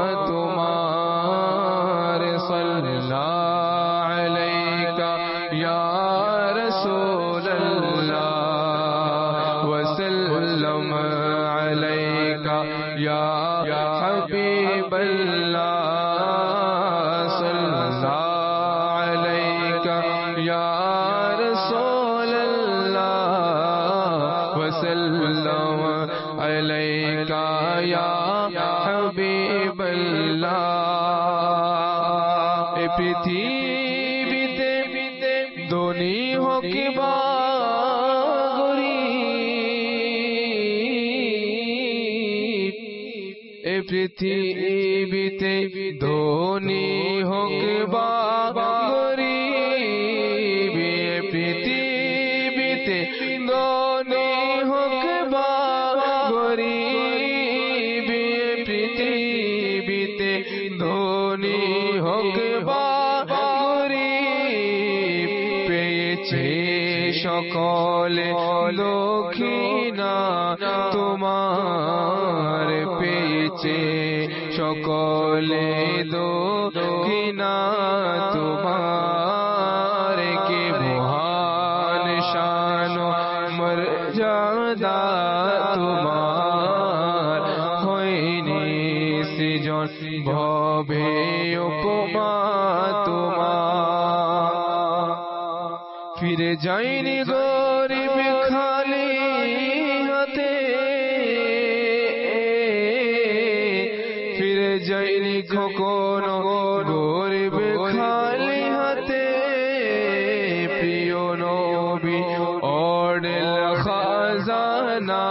[SPEAKER 8] তোমার সাল্লাল্লাহু আলাইকা ইয়া রাসূলুল্লাহ ওয়া সাল্লাম আলাইকা ইয়া হাবিবাল্লাহ পৃথিবীতে ধনী হোক বা গরীব এ পৃথিবীতে ধনী হোক বা গরীব এ পৃথিবীতে ধনী হোক বা গরীব এ পৃথিবীতে ধনী হোক সকলে দক্ষিণা তোমার পেয়েছে সকলে দক্ষিণা তোমার কি महान शान मर्यादा তোমার হয়নি সৃজন ভবে উপমা তোমার ফিরে যায়নি গরিব খালি হাতে ফিরে যায়নি কখনো গরিব খালি হাতে প্রিয় নবী অর্ডেল খাজানা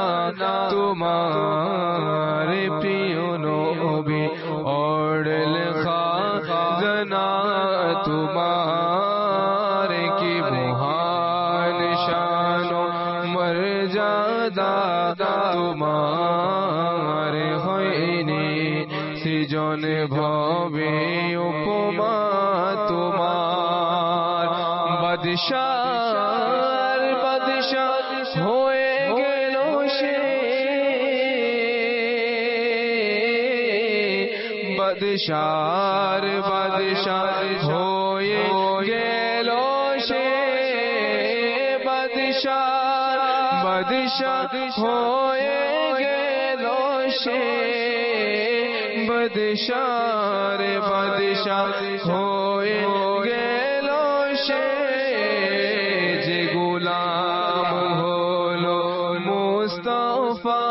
[SPEAKER 8] তোমার প্রিয় নবী অর্ডেল খাজানা তোমার কি महान शान मर्यादा তোমার হয়নি সৃজন ভবে উপমা তোমার বাদশার বাদশাহ হয়ে গেল সে বাদশার বাদশাহ হয়ে গেল সে বাদশাহ হয়ে গেল সে বাদশার বাদশাহ হয়ে গেল সে যে গোলাম হলো মুস্তাফা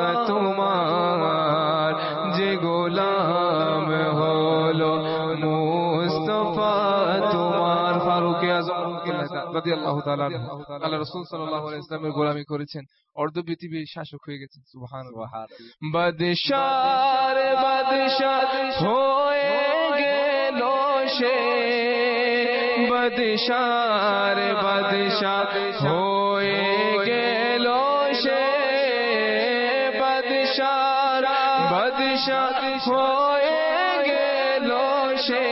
[SPEAKER 8] তোমার যে গোলাম হলো মুস্তাফা তোমার ফারুক আযম রাদিয়াল্লাহু তাআলা আল্লাহ রাসূল সাল্লাল্লাহু আলাইহি ওয়াসাল্লামের গোলামি করেছেন অর্ধ পৃথিবীর শাসক হয়ে গেছেন সুবহানাল্লাহ বাদশার বাদশাহ হয়ে গেল সে বাদশার বাদশাহ হয়ে গেল সে বাদশার বাদশাহ হয়ে গেল সে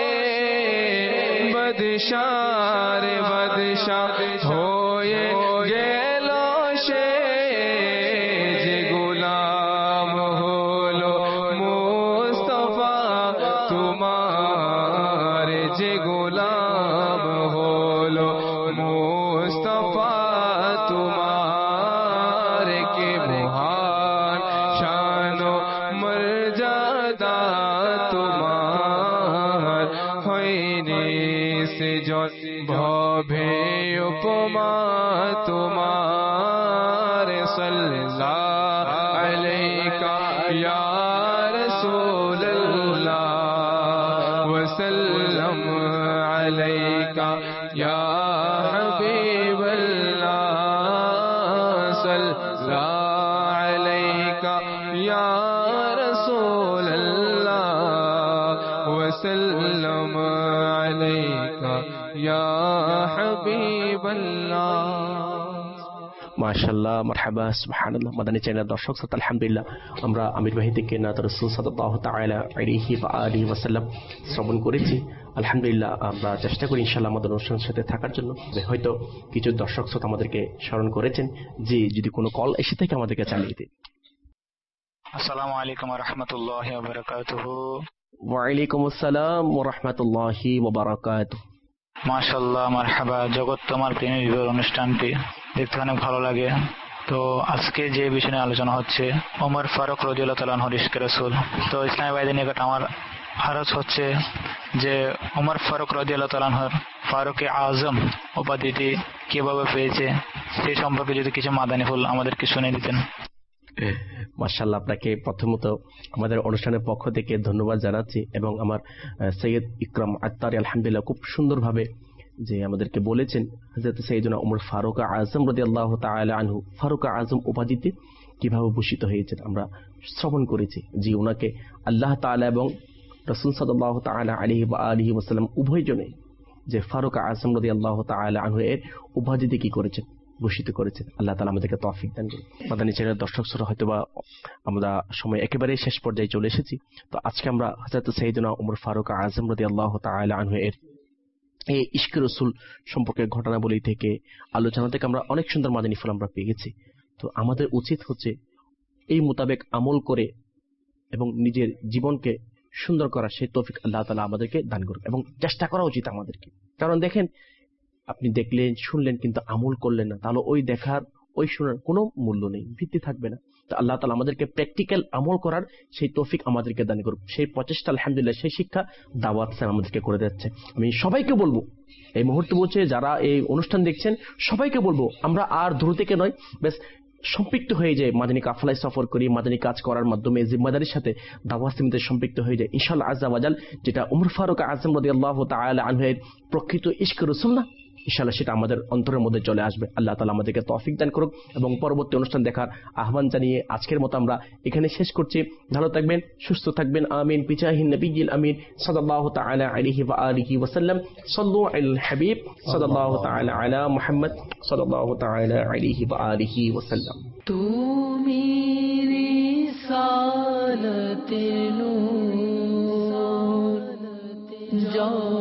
[SPEAKER 8] বাদশার বাদশাহ হয়ে গেল সে যে গোলাম হলো মুস্তাফা তোমার যে গোলাম হলো মুস্তাফা তোমার কে महान शान मर्यादा তোমার হয়নি সৃজন উপমা তোমার সাল্লাল্লাহু আলাইকা ইয়া রাসূলুল্লাহ ওয়া সাল্লাম আলাইকা ইয়া হাবিবাল্লাহ সাল্লাল্লাহু আলাইকা ইয়া রাসূলুল্লাহ ওয়া সাল্লাম আলাইকা ইয়া হাবিবাল্লাহ।
[SPEAKER 2] মাশাআল্লাহ, মারহাবা, সুবহানাল্লাহ। মাদানী চ্যানেল দর্শক শ্রোতা, আলহামদুলিল্লাহ আমরা আমির ভাই থেকে নাত রাসূল সাল্লাল্লাহু তাআলা আলাইহি ওয়া আলিহি ওয়াসাল্লাম শ্রবণ করেছি। আলহামদুলিল্লাহ আমরা চেষ্টা করি ইনশাআল্লাহ আমাদের অনুষ্ঠানের সাথে থাকার জন্য। হয়তো কিছু দর্শক শ্রোতা আমাদেরকে স্মরণ করেছেন যে যদি কোনো কল এসে থাকে আমাদেরকে চালিয়ে দিন।
[SPEAKER 10] আসসালামু আলাইকুম ওয়া রাহমাতুল্লাহি ওয়া বারাকাতুহু।
[SPEAKER 2] ওয়া আলাইকুম আসসালাম ওয়া রাহমাতুল্লাহি ওয়া বারাকাতুহু।
[SPEAKER 10] মাশাআল্লাহ, মারহাবা। জগৎ তোমার প্রেমে বিবাহ অনুষ্ঠানটি দেখতে অনেক ভালো লাগে। তো আজকে যে বিষয় নিয়ে আলোচনা হচ্ছে ওমর ফারুক রাদিয়াল্লাহু তাআলা আনহু ইশকে রাসূল। তো ইসলামী ভাইদের নিকট আমার আরজ হচ্ছে যে ওমর ফারুক রাদিয়াল্লাহু তাআলা আনহুর ফারুকে আজম উপাধিটি কিভাবে পেয়েছে সেই সম্পর্কে যদি কিছু মাদানী ফুল আমাদেরকে শুনিয়ে দিতেন।
[SPEAKER 2] মাশাআল্লাহ, আপনাকে প্রথমত আমাদের অনুষ্ঠানের পক্ষ থেকে ধন্যবাদ জানাচ্ছি এবং আমার সৈয়দ ইকরাম আত্তারি আলহামদুলিল্লাহ খুব সুন্দরভাবে যে আমাদেরকে বলেছেন হযরত সাইয়েদনা ওমর ফারুক আজম রাদিয়াল্লাহু তাআলা আনহু ফারুক আজম উপাধিতে কিভাবে ভূষিত হয়েছেন আমরা শ্রবণ করেছি। যে ওনাকে আল্লাহ তাআলা এবং রাসূল সাল্লাল্লাহু তাআলা আলাইহি ওয়া আলিহি ওয়াসাল্লাম উভয়জনে যে ফারুক আজম রাদিয়াল্লাহু তাআলা আনহু এর উপাধিতে কি করেছেন, ভূষিত করেছেন। আল্লাহ তাআলা আমাদেরকে তৌফিক দান করুন। মাদানী চ্যানেলের দর্শক শ্রোতা, হয়তোবা আমরা সময় একেবারে শেষ পর্যায়ে চলে এসেছি। তো আজকে আমরা হযরত সাইয়েদনা ওমর ফারুক আজম রাদিয়াল্লাহু তাআলা আনহু এর এই ইশকে রাসূল সম্পর্কে ঘটনাবলী থেকে আলোচনা থেকে আমরা অনেক সুন্দর মাদানী ফুল আমরা পেয়ে গেছি। তো আমাদের উচিত হচ্ছে এই মোতাবেক আমল করে এবং নিজের জীবনকে সুন্দর করার সেই তৌফিক আল্লাহ তাআলা আমাদেরকে দান করুন এবং চেষ্টা করা উচিত আমাদেরকে। কারণ দেখেন, আপনি দেখলেন শুনলেন কিন্তু আমল করলেন না, তাহলে ওই দেখার ওই শোনার কোনো মূল্য নেই, ভিত্তি থাকবে না। তো আল্লাহ তাআলা আমাদেরকে প্র্যাকটিক্যাল আমল করার সেই তৌফিক আমাদেরকে দান করুন। সেই প্রচেষ্টা আলহামদুলিল্লাহ সেই শিক্ষা দাওয়াত স্যার আমাদেরকে করে দিচ্ছে। আমি সবাইকে বলবো, এই মুহূর্তে বলছে যারা এই অনুষ্ঠান দেখছেন সবাইকে বলবো, আমরা আর দূর থেকে নয় বেশ সম্পৃক্ত হয়ে যায়, মাদানী কাফলায় সফর করি, মাদানী কাজ করার মাধ্যমে জিম্মাদারির সাথে দাওয়াত সিমতে সম্পৃক্ত হয়ে যায় ইনশাআল্লাহ আযজা ওয়া জাল। যেটা ওমর ফারুক আজম রাদিয়াল্লাহু তাআলা আনহু এর প্রকৃত ইশকে রাসূল না, ইনশাআল্লাহ সেটা আমাদের অন্তরের মধ্যে চলে আসবে। আল্লাহ তাআলা আমাদেরকে তৌফিক দান করুক এবং পরবর্তী অনুষ্ঠান দেখার আহ্বান জানিয়ে আজকের মতো আমরা এখানে শেষ করছি। ভালো থাকবেন, সুস্থ থাকবেন, আমিন। বিজাহিন নবিয়্যিল আমিন সাল্লাল্লাহু তাআলা আলাইহি ওয়া আলিহি ওয়া সাল্লাম। সাল্লু আলাল হাবিব সাল্লাল্লাহু তাআলা আলা মুহাম্মদ সাল্লাল্লাহু তাআলা আলাইহি ওয়া আলিহি ওয়া সাল্লাম।
[SPEAKER 1] তুমি রিসালাতে নূর